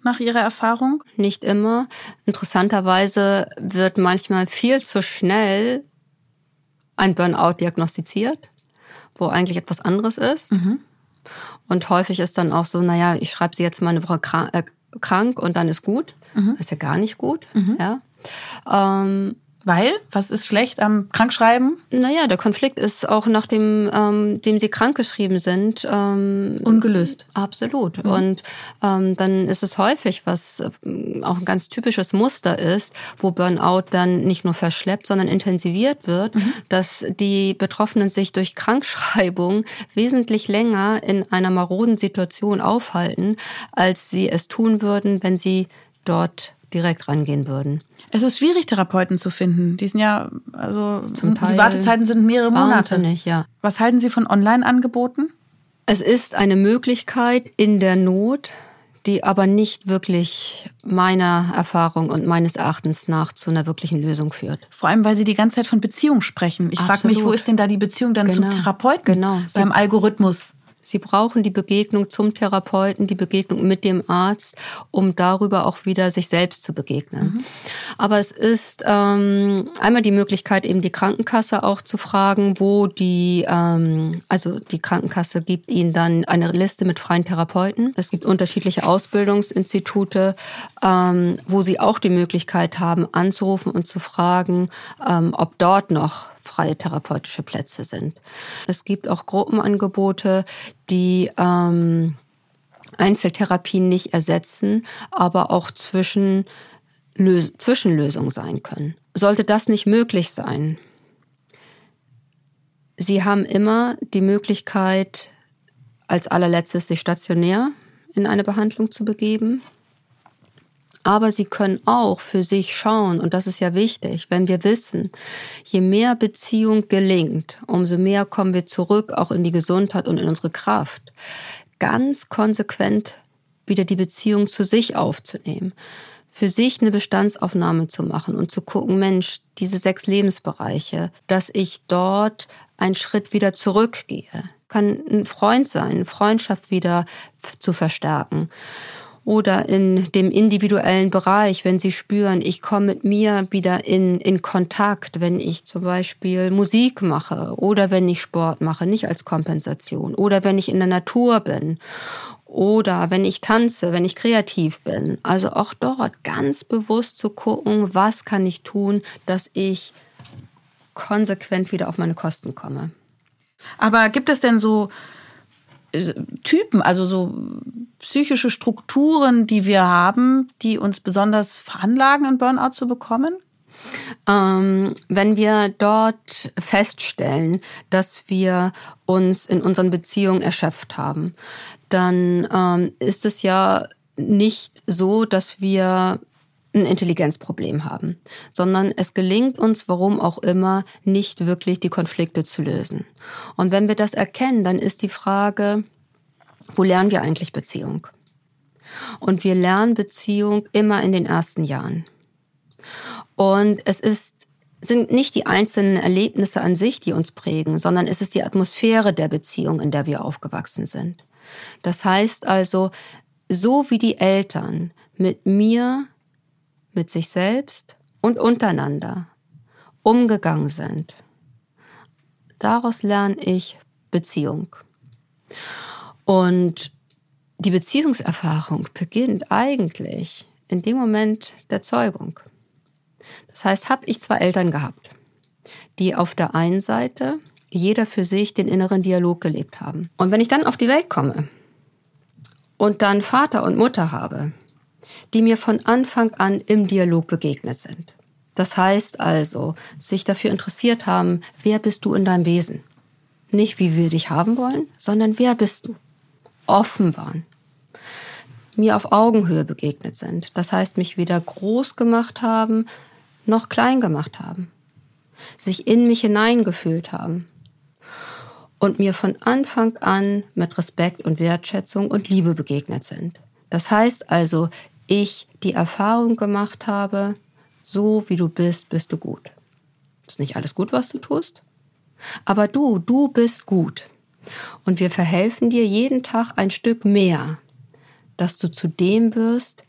nach Ihrer Erfahrung? Nicht immer. Interessanterweise wird manchmal viel zu schnell ein Burnout diagnostiziert, wo eigentlich etwas anderes ist. Und häufig ist dann auch so, ich schreibe sie jetzt mal eine Woche krank und dann ist gut. Das ist ja gar nicht gut. Ja. Weil? Was ist schlecht am Krankschreiben? Der Konflikt ist auch nachdem dem sie krankgeschrieben sind. Ungelöst. Absolut. Und dann ist es häufig, was auch ein ganz typisches Muster ist, wo Burnout dann nicht nur verschleppt, sondern intensiviert wird, dass die Betroffenen sich durch Krankschreibung wesentlich länger in einer maroden Situation aufhalten, als sie es tun würden, wenn sie dort direkt rangehen würden. Es ist schwierig, Therapeuten zu finden. Die sind ja, zum Teil die Wartezeiten sind mehrere Monate. Wahnsinnig, ja. Was halten Sie von Online-Angeboten? Es ist eine Möglichkeit in der Not, die aber nicht wirklich meiner Erfahrung und meines Erachtens nach zu einer wirklichen Lösung führt. Vor allem, weil Sie die ganze Zeit von Beziehung sprechen. Ich frage mich, wo ist denn da die Beziehung dann zum Therapeuten beim Algorithmus? Sie brauchen die Begegnung zum Therapeuten, die Begegnung mit dem Arzt, um darüber auch wieder sich selbst zu begegnen. Aber es ist einmal die Möglichkeit, eben die Krankenkasse auch zu fragen, wo die Krankenkasse gibt Ihnen dann eine Liste mit freien Therapeuten. Es gibt unterschiedliche Ausbildungsinstitute, wo Sie auch die Möglichkeit haben, anzurufen und zu fragen, ob dort noch freie therapeutische Plätze sind. Es gibt auch Gruppenangebote, die Einzeltherapien nicht ersetzen, aber auch Zwischenlösungen sein können. Sollte das nicht möglich sein, Sie haben immer die Möglichkeit, als allerletztes sich stationär in eine Behandlung zu begeben. Aber Sie können auch für sich schauen, und das ist ja wichtig, wenn wir wissen, je mehr Beziehung gelingt, umso mehr kommen wir zurück, auch in die Gesundheit und in unsere Kraft, ganz konsequent wieder die Beziehung zu sich aufzunehmen, für sich eine Bestandsaufnahme zu machen und zu gucken, Mensch, diese 6 Lebensbereiche, dass ich dort einen Schritt wieder zurückgehe. Kann ein Freund sein, eine Freundschaft wieder zu verstärken. Oder in dem individuellen Bereich, wenn Sie spüren, ich komme mit mir wieder in Kontakt, wenn ich zum Beispiel Musik mache oder wenn ich Sport mache, nicht als Kompensation. Oder wenn ich in der Natur bin oder wenn ich tanze, wenn ich kreativ bin. Also auch dort ganz bewusst zu gucken, was kann ich tun, dass ich konsequent wieder auf meine Kosten komme. Aber gibt es denn so Typen, also so psychische Strukturen, die wir haben, die uns besonders veranlagen, einen Burnout zu bekommen? Wenn wir dort feststellen, dass wir uns in unseren Beziehungen erschöpft haben, dann ist es ja nicht so, dass wir ein Intelligenzproblem haben, sondern es gelingt uns, warum auch immer, nicht wirklich die Konflikte zu lösen. Und wenn wir das erkennen, dann ist die Frage, wo lernen wir eigentlich Beziehung? Und wir lernen Beziehung immer in den ersten Jahren. Und sind nicht die einzelnen Erlebnisse an sich, die uns prägen, sondern es ist die Atmosphäre der Beziehung, in der wir aufgewachsen sind. Das heißt also, so wie die Eltern mit mir, mit sich selbst und untereinander umgegangen sind, daraus lerne ich Beziehung. Und die Beziehungserfahrung beginnt eigentlich in dem Moment der Zeugung. Das heißt, habe ich 2 Eltern gehabt, die auf der einen Seite jeder für sich den inneren Dialog gelebt haben. Und wenn ich dann auf die Welt komme und dann Vater und Mutter habe, die mir von Anfang an im Dialog begegnet sind. Das heißt also, sich dafür interessiert haben, wer bist du in deinem Wesen? Nicht, wie wir dich haben wollen, sondern wer bist du? Offen waren. Mir auf Augenhöhe begegnet sind. Das heißt, mich weder groß gemacht haben, noch klein gemacht haben. Sich in mich hineingefühlt haben. Und mir von Anfang an mit Respekt und Wertschätzung und Liebe begegnet sind. Das heißt also, ich die Erfahrung gemacht habe, so wie du bist, bist du gut. Ist nicht alles gut, was du tust? Aber du bist gut. Und wir verhelfen dir jeden Tag ein Stück mehr, dass du zu dem wirst,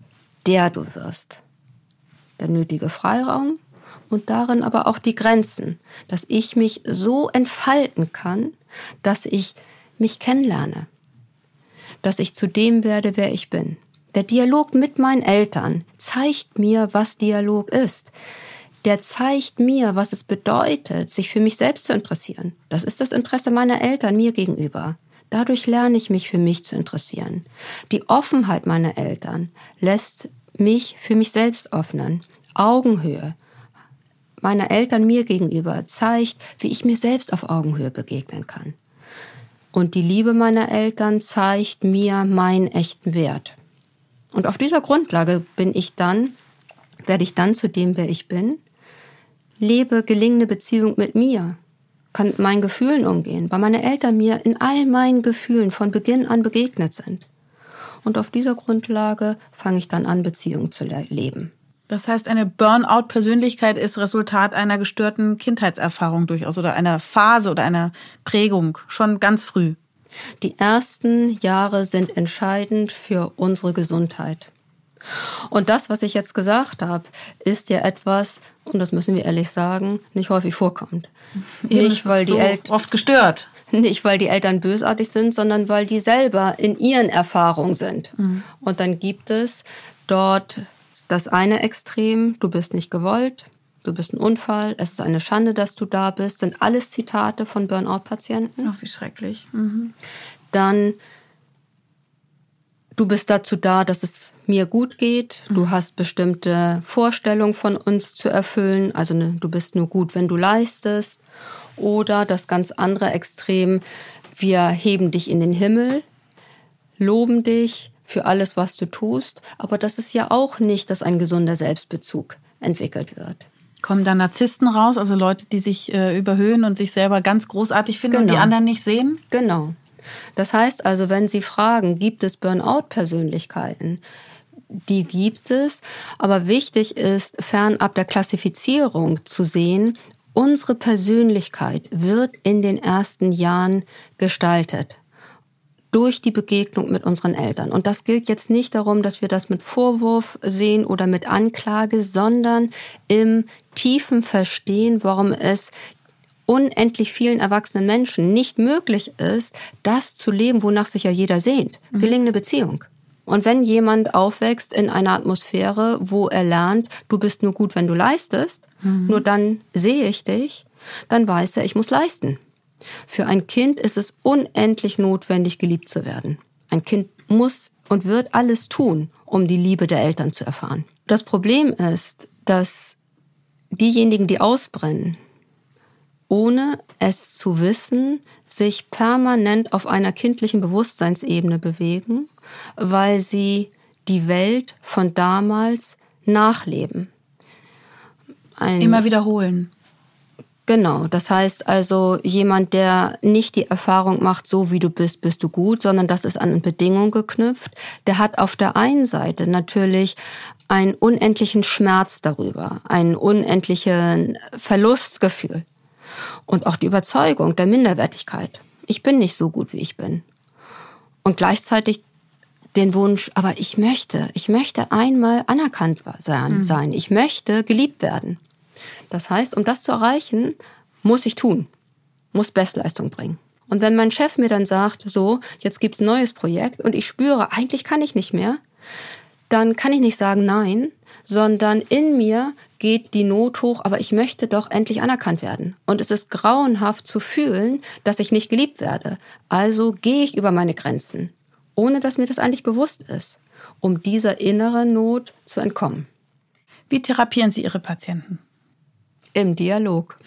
der du wirst. Der nötige Freiraum und darin aber auch die Grenzen, dass ich mich so entfalten kann, dass ich mich kennenlerne, dass ich zu dem werde, wer ich bin. Der Dialog mit meinen Eltern zeigt mir, was Dialog ist. Der zeigt mir, was es bedeutet, sich für mich selbst zu interessieren. Das ist das Interesse meiner Eltern mir gegenüber. Dadurch lerne ich mich für mich zu interessieren. Die Offenheit meiner Eltern lässt mich für mich selbst öffnen. Augenhöhe meiner Eltern mir gegenüber zeigt, wie ich mir selbst auf Augenhöhe begegnen kann. Und die Liebe meiner Eltern zeigt mir meinen echten Wert. Und auf dieser Grundlage werde ich dann zu dem, wer ich bin, lebe gelingende Beziehung mit mir, kann mit meinen Gefühlen umgehen, weil meine Eltern mir in all meinen Gefühlen von Beginn an begegnet sind. Und auf dieser Grundlage fange ich dann an, Beziehungen zu leben. Das heißt, eine Burnout-Persönlichkeit ist Resultat einer gestörten Kindheitserfahrung durchaus oder einer Phase oder einer Prägung, schon ganz früh. Die ersten Jahre sind entscheidend für unsere Gesundheit. Und das, was ich jetzt gesagt habe, ist ja etwas, und das müssen wir ehrlich sagen, nicht häufig vorkommt. Nicht, weil die Eltern oft gestört. Nicht, weil die Eltern bösartig sind, sondern weil die selber in ihren Erfahrungen sind. Mhm. Und dann gibt es dort das eine Extrem, du bist nicht gewollt, du bist ein Unfall, es ist eine Schande, dass du da bist, sind alles Zitate von Burnout-Patienten. Ach, wie schrecklich. Mhm. Dann, du bist dazu da, dass es mir gut geht, du hast bestimmte Vorstellungen von uns zu erfüllen, also du bist nur gut, wenn du leistest. Oder das ganz andere Extrem, wir heben dich in den Himmel, loben dich für alles, was du tust, aber das ist ja auch nicht, dass ein gesunder Selbstbezug entwickelt wird. Kommen da Narzissten raus, also Leute, die sich überhöhen und sich selber ganz großartig finden und die anderen nicht sehen? Genau. Das heißt also, wenn Sie fragen, gibt es Burnout-Persönlichkeiten? Die gibt es, aber wichtig ist, fernab der Klassifizierung zu sehen, unsere Persönlichkeit wird in den ersten Jahren gestaltet durch die Begegnung mit unseren Eltern. Und das gilt jetzt nicht darum, dass wir das mit Vorwurf sehen oder mit Anklage, sondern im tiefen Verstehen, warum es unendlich vielen erwachsenen Menschen nicht möglich ist, das zu leben, wonach sich ja jeder sehnt. Gelingende Beziehung. Und wenn jemand aufwächst in einer Atmosphäre, wo er lernt, du bist nur gut, wenn du leistest, nur dann sehe ich dich, dann weiß er, ich muss leisten. Für ein Kind ist es unendlich notwendig, geliebt zu werden. Ein Kind muss und wird alles tun, um die Liebe der Eltern zu erfahren. Das Problem ist, dass diejenigen, die ausbrennen, ohne es zu wissen, sich permanent auf einer kindlichen Bewusstseinsebene bewegen, weil sie die Welt von damals nachleben. Immer wiederholen. Genau, das heißt also, jemand, der nicht die Erfahrung macht, so wie du bist, bist du gut, sondern das ist an Bedingungen geknüpft, der hat auf der einen Seite natürlich einen unendlichen Schmerz darüber, einen unendlichen Verlustgefühl und auch die Überzeugung der Minderwertigkeit. Ich bin nicht so gut, wie ich bin. Und gleichzeitig den Wunsch, aber ich möchte einmal anerkannt sein, ich möchte geliebt werden. Das heißt, um das zu erreichen, muss ich tun, muss Bestleistung bringen. Und wenn mein Chef mir dann sagt, so, jetzt gibt's ein neues Projekt und ich spüre, eigentlich kann ich nicht mehr, dann kann ich nicht sagen nein, sondern in mir geht die Not hoch, aber ich möchte doch endlich anerkannt werden. Und es ist grauenhaft zu fühlen, dass ich nicht geliebt werde. Also gehe ich über meine Grenzen, ohne dass mir das eigentlich bewusst ist, um dieser inneren Not zu entkommen. Wie therapieren Sie Ihre Patienten? Im Dialog.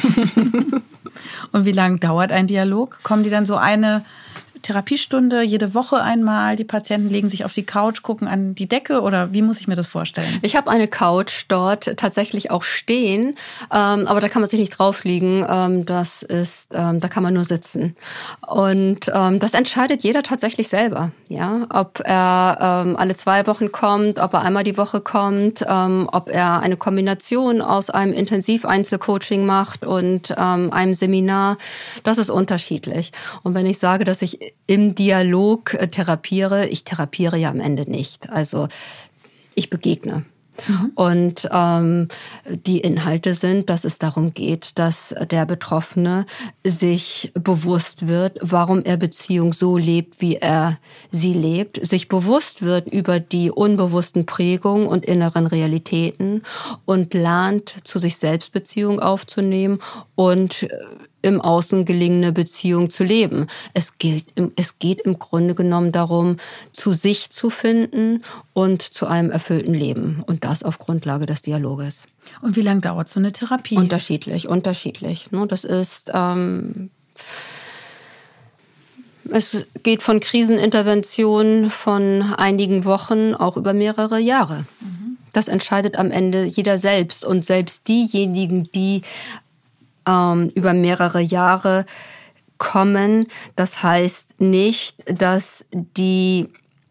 Und wie lange dauert ein Dialog? Kommen die dann so eine Therapiestunde jede Woche einmal? Die Patienten legen sich auf die Couch, gucken an die Decke oder wie muss ich mir das vorstellen? Ich habe eine Couch dort tatsächlich auch stehen, aber da kann man sich nicht drauflegen. Das ist, da kann man nur sitzen. Und das entscheidet jeder tatsächlich selber, ja, ob er alle 2 Wochen kommt, ob er einmal die Woche kommt, ob er eine Kombination aus einem Intensiv-Einzelcoaching macht und einem Seminar. Das ist unterschiedlich. Und wenn ich sage, dass ich im Dialog therapiere, ich therapiere ja am Ende nicht. Also ich begegne. Und die Inhalte sind, dass es darum geht, dass der Betroffene sich bewusst wird, warum er Beziehung so lebt, wie er sie lebt, sich bewusst wird über die unbewussten Prägungen und inneren Realitäten und lernt, zu sich selbst Beziehung aufzunehmen und im Außen gelingende Beziehung zu leben. Es geht im Grunde genommen darum, zu sich zu finden und zu einem erfüllten Leben. Und das auf Grundlage des Dialoges. Und wie lange dauert so eine Therapie? Unterschiedlich. Das ist, es geht von Krisenintervention von einigen Wochen auch über mehrere Jahre. Das entscheidet am Ende jeder selbst. Und selbst diejenigen, die über mehrere Jahre kommen. Das heißt nicht, dass die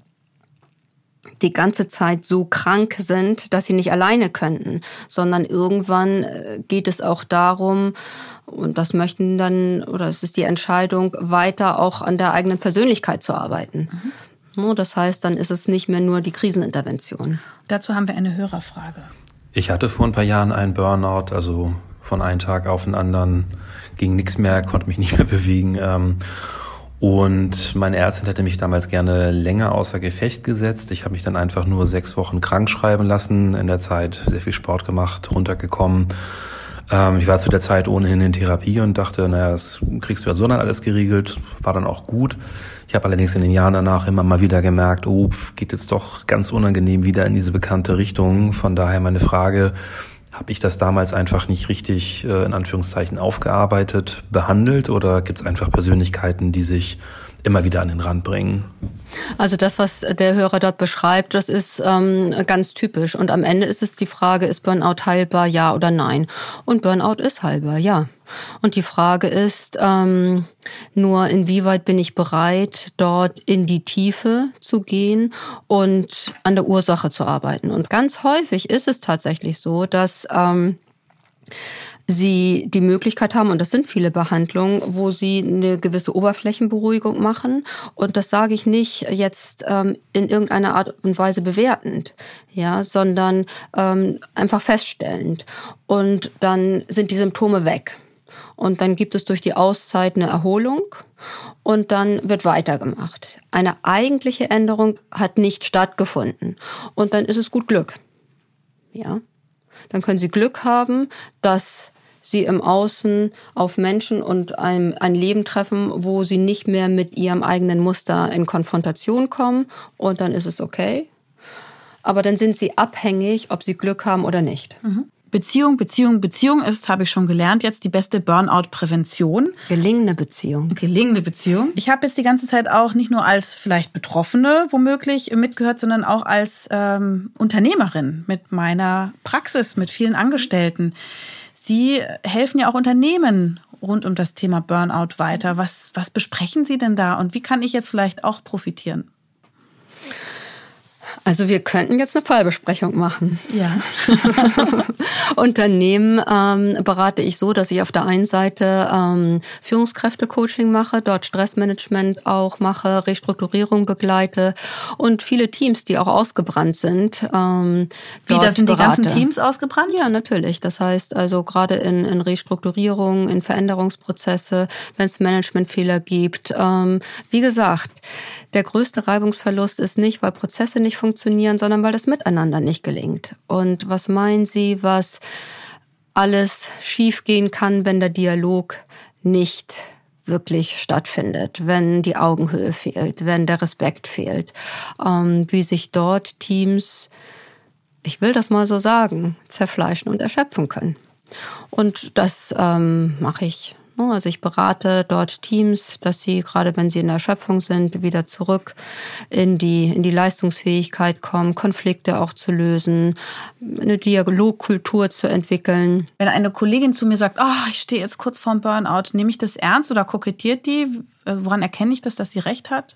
ganze Zeit so krank sind, dass sie nicht alleine könnten, sondern irgendwann geht es auch darum, und das möchten dann, oder es ist die Entscheidung, weiter auch an der eigenen Persönlichkeit zu arbeiten. Das heißt, dann ist es nicht mehr nur die Krisenintervention. Dazu haben wir eine Hörerfrage. Ich hatte vor ein paar Jahren einen Burnout, also von einem Tag auf den anderen ging nichts mehr, konnte mich nicht mehr bewegen. Und meine Ärztin hätte mich damals gerne länger außer Gefecht gesetzt. Ich habe mich dann einfach nur 6 Wochen krank schreiben lassen, in der Zeit sehr viel Sport gemacht, runtergekommen. Ich war zu der Zeit ohnehin in Therapie und dachte, das kriegst du ja so dann alles geregelt, war dann auch gut. Ich habe allerdings in den Jahren danach immer mal wieder gemerkt, geht jetzt doch ganz unangenehm wieder in diese bekannte Richtung. Von daher meine Frage: Habe ich das damals einfach nicht richtig, in Anführungszeichen, aufgearbeitet, behandelt, oder gibt es einfach Persönlichkeiten, die sich immer wieder an den Rand bringen? Also das, was der Hörer dort beschreibt, das ist ganz typisch. Und am Ende ist es die Frage, ist Burnout heilbar, ja oder nein? Und Burnout ist heilbar, ja. Und die Frage ist nur, inwieweit bin ich bereit, dort in die Tiefe zu gehen und an der Ursache zu arbeiten. Und ganz häufig ist es tatsächlich so, dass Sie die Möglichkeit haben, und das sind viele Behandlungen, wo sie eine gewisse Oberflächenberuhigung machen. Und das sage ich nicht jetzt in irgendeiner Art und Weise bewertend, sondern einfach feststellend. Und dann sind die Symptome weg. Und dann gibt es durch die Auszeit eine Erholung und dann wird weitergemacht. Eine eigentliche Änderung hat nicht stattgefunden. Und dann ist es gut Glück. Ja. Dann können Sie Glück haben, dass Sie im Außen auf Menschen und ein Leben treffen, wo Sie nicht mehr mit Ihrem eigenen Muster in Konfrontation kommen, und dann ist es okay. Aber dann sind Sie abhängig, ob Sie Glück haben oder nicht. Beziehung ist, habe ich schon gelernt, jetzt die beste Burnout-Prävention. Gelingende Beziehung. Ich habe jetzt die ganze Zeit auch nicht nur als vielleicht Betroffene womöglich mitgehört, sondern auch als Unternehmerin mit meiner Praxis, mit vielen Angestellten. Sie helfen ja auch Unternehmen rund um das Thema Burnout weiter. Was besprechen Sie denn da und wie kann ich jetzt vielleicht auch profitieren? Also wir könnten jetzt eine Fallbesprechung machen. Ja. Unternehmen berate ich so, dass ich auf der einen Seite Führungskräfte-Coaching mache, dort Stressmanagement auch mache, Restrukturierung begleite und viele Teams, die auch ausgebrannt sind. Wie, da sind die ganzen Teams ausgebrannt? Ja, natürlich. Das heißt also gerade in Restrukturierung, in Veränderungsprozesse, wenn es Managementfehler gibt. Wie gesagt, der größte Reibungsverlust ist nicht, weil Prozesse nicht funktionieren, sondern weil das Miteinander nicht gelingt. Und was meinen Sie, was alles schiefgehen kann, wenn der Dialog nicht wirklich stattfindet, wenn die Augenhöhe fehlt, wenn der Respekt fehlt, wie sich dort Teams, ich will das mal so sagen, zerfleischen und erschöpfen können. Und das mache ich. Also ich berate dort Teams, dass sie, gerade wenn sie in der Erschöpfung sind, wieder zurück in die Leistungsfähigkeit kommen, Konflikte auch zu lösen, eine Dialogkultur zu entwickeln. Wenn eine Kollegin zu mir sagt, ich stehe jetzt kurz vorm Burnout, nehme ich das ernst oder kokettiert die? Woran erkenne ich das, dass sie recht hat?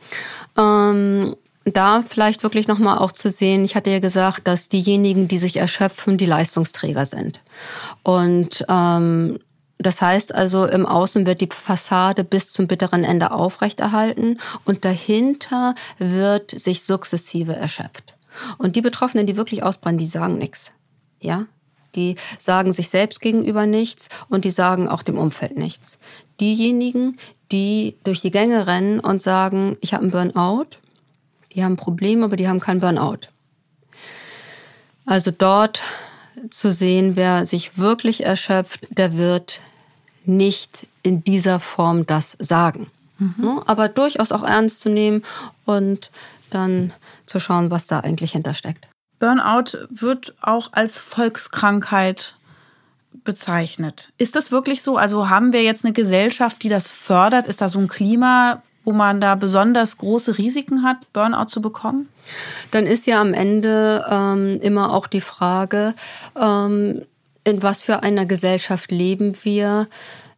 Da vielleicht wirklich nochmal auch zu sehen, ich hatte ja gesagt, dass diejenigen, die sich erschöpfen, die Leistungsträger sind. Und das heißt also, im Außen wird die Fassade bis zum bitteren Ende aufrechterhalten und dahinter wird sich sukzessive erschöpft. Und die Betroffenen, die wirklich ausbrennen, die sagen nichts. Ja? Die sagen sich selbst gegenüber nichts und die sagen auch dem Umfeld nichts. Diejenigen, die durch die Gänge rennen und sagen, ich habe einen Burnout, die haben ein Problem, aber die haben keinen Burnout. Also dort zu sehen, wer sich wirklich erschöpft, der wird nicht in dieser Form das sagen. Aber durchaus auch ernst zu nehmen und dann zu schauen, was da eigentlich hintersteckt. Burnout wird auch als Volkskrankheit bezeichnet. Ist das wirklich so? Also haben wir jetzt eine Gesellschaft, die das fördert? Ist da so ein Klima, wo man da besonders große Risiken hat, Burnout zu bekommen? Dann ist ja am Ende immer auch die Frage, in was für einer Gesellschaft leben wir,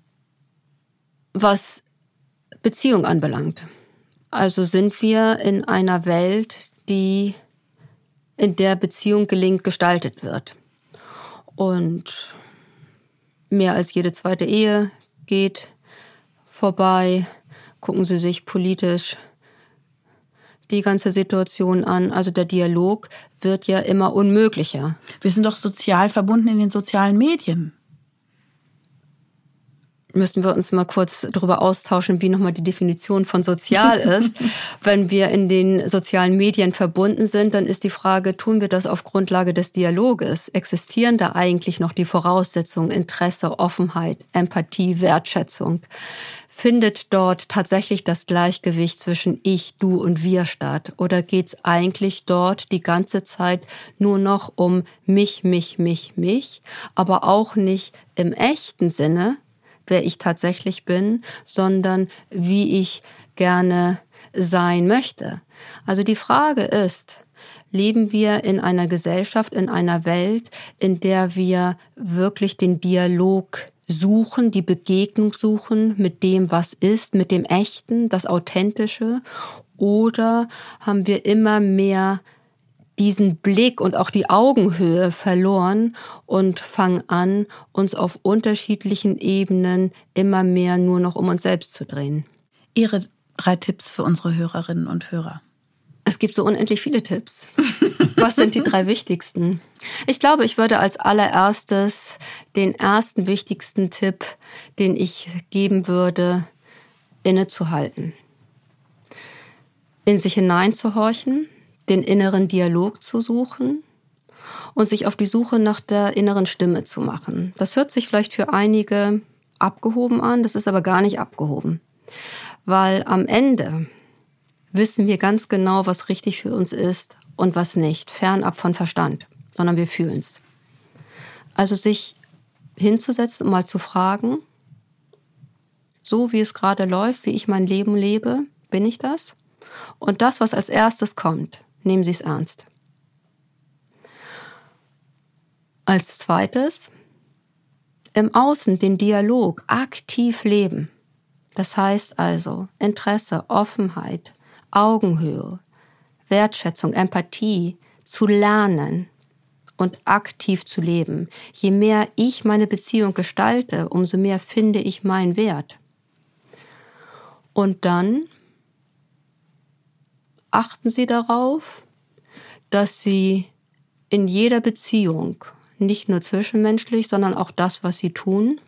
was Beziehung anbelangt. Also sind wir in einer Welt, in der Beziehung gelingend gestaltet wird. Und mehr als jede zweite Ehe geht vorbei. Gucken Sie sich politisch die ganze Situation an. Also der Dialog wird ja immer unmöglicher. Wir sind doch sozial verbunden in den sozialen Medien. Müssen wir uns mal kurz darüber austauschen, wie nochmal die Definition von sozial ist. Wenn wir in den sozialen Medien verbunden sind, dann ist die Frage, tun wir das auf Grundlage des Dialoges? Existieren da eigentlich noch die Voraussetzungen, Interesse, Offenheit, Empathie, Wertschätzung? Findet dort tatsächlich das Gleichgewicht zwischen ich, du und wir statt? Oder geht's eigentlich dort die ganze Zeit nur noch um mich, aber auch nicht im echten Sinne, wer ich tatsächlich bin, sondern wie ich gerne sein möchte. Also die Frage ist, leben wir in einer Gesellschaft, in einer Welt, in der wir wirklich den Dialog suchen, die Begegnung suchen mit dem, was ist, mit dem Echten, das Authentische? Oder haben wir immer mehr diesen Blick und auch die Augenhöhe verloren und fangen an, uns auf unterschiedlichen Ebenen immer mehr nur noch um uns selbst zu drehen? Ihre 3 Tipps für unsere Hörerinnen und Hörer. Es gibt so unendlich viele Tipps. Was sind die 3 wichtigsten? Ich glaube, ich würde als allererstes den ersten wichtigsten Tipp, den ich geben würde, innezuhalten. In sich hineinzuhorchen, den inneren Dialog zu suchen und sich auf die Suche nach der inneren Stimme zu machen. Das hört sich vielleicht für einige abgehoben an, das ist aber gar nicht abgehoben. Weil am Ende wissen wir ganz genau, was richtig für uns ist und was nicht, fernab von Verstand, sondern wir fühlen es. Also sich hinzusetzen und mal zu fragen, so wie es gerade läuft, wie ich mein Leben lebe, bin ich das? Und das, was als erstes kommt, nehmen Sie es ernst. Als zweites, im Außen den Dialog aktiv leben. Das heißt also Interesse, Offenheit, Augenhöhe, Wertschätzung, Empathie zu lernen und aktiv zu leben. Je mehr ich meine Beziehung gestalte, umso mehr finde ich meinen Wert. Und dann achten Sie darauf, dass Sie in jeder Beziehung, nicht nur zwischenmenschlich, sondern auch das, was Sie tun,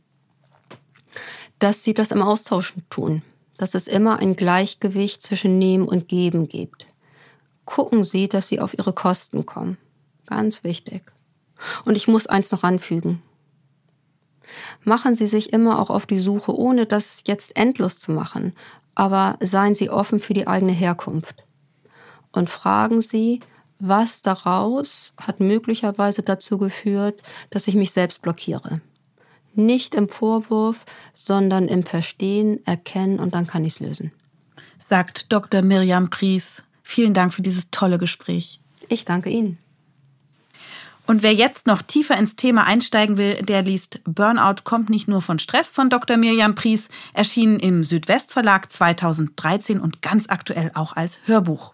dass Sie das im Austausch tun, dass es immer ein Gleichgewicht zwischen Nehmen und Geben gibt. Gucken Sie, dass Sie auf Ihre Kosten kommen. Ganz wichtig. Und ich muss eins noch anfügen. Machen Sie sich immer auch auf die Suche, ohne das jetzt endlos zu machen, aber seien Sie offen für die eigene Herkunft. Und fragen Sie, was daraus hat möglicherweise dazu geführt, dass ich mich selbst blockiere. Nicht im Vorwurf, sondern im Verstehen, Erkennen und dann kann ich es lösen. Sagt Dr. Mirjam Pries. Vielen Dank für dieses tolle Gespräch. Ich danke Ihnen. Und wer jetzt noch tiefer ins Thema einsteigen will, der liest Burnout kommt nicht nur von Stress von Dr. Mirjam Pries, erschienen im Südwestverlag 2013 und ganz aktuell auch als Hörbuch.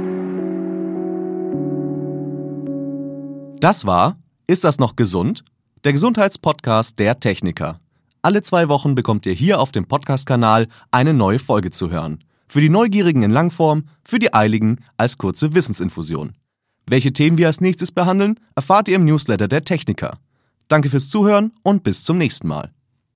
Das war Ist das noch gesund? der Gesundheitspodcast der Techniker. Alle 2 Wochen bekommt ihr hier auf dem Podcast-Kanal eine neue Folge zu hören. Für die Neugierigen in Langform, für die Eiligen als kurze Wissensinfusion. Welche Themen wir als nächstes behandeln, erfahrt ihr im Newsletter der Techniker. Danke fürs Zuhören und bis zum nächsten Mal.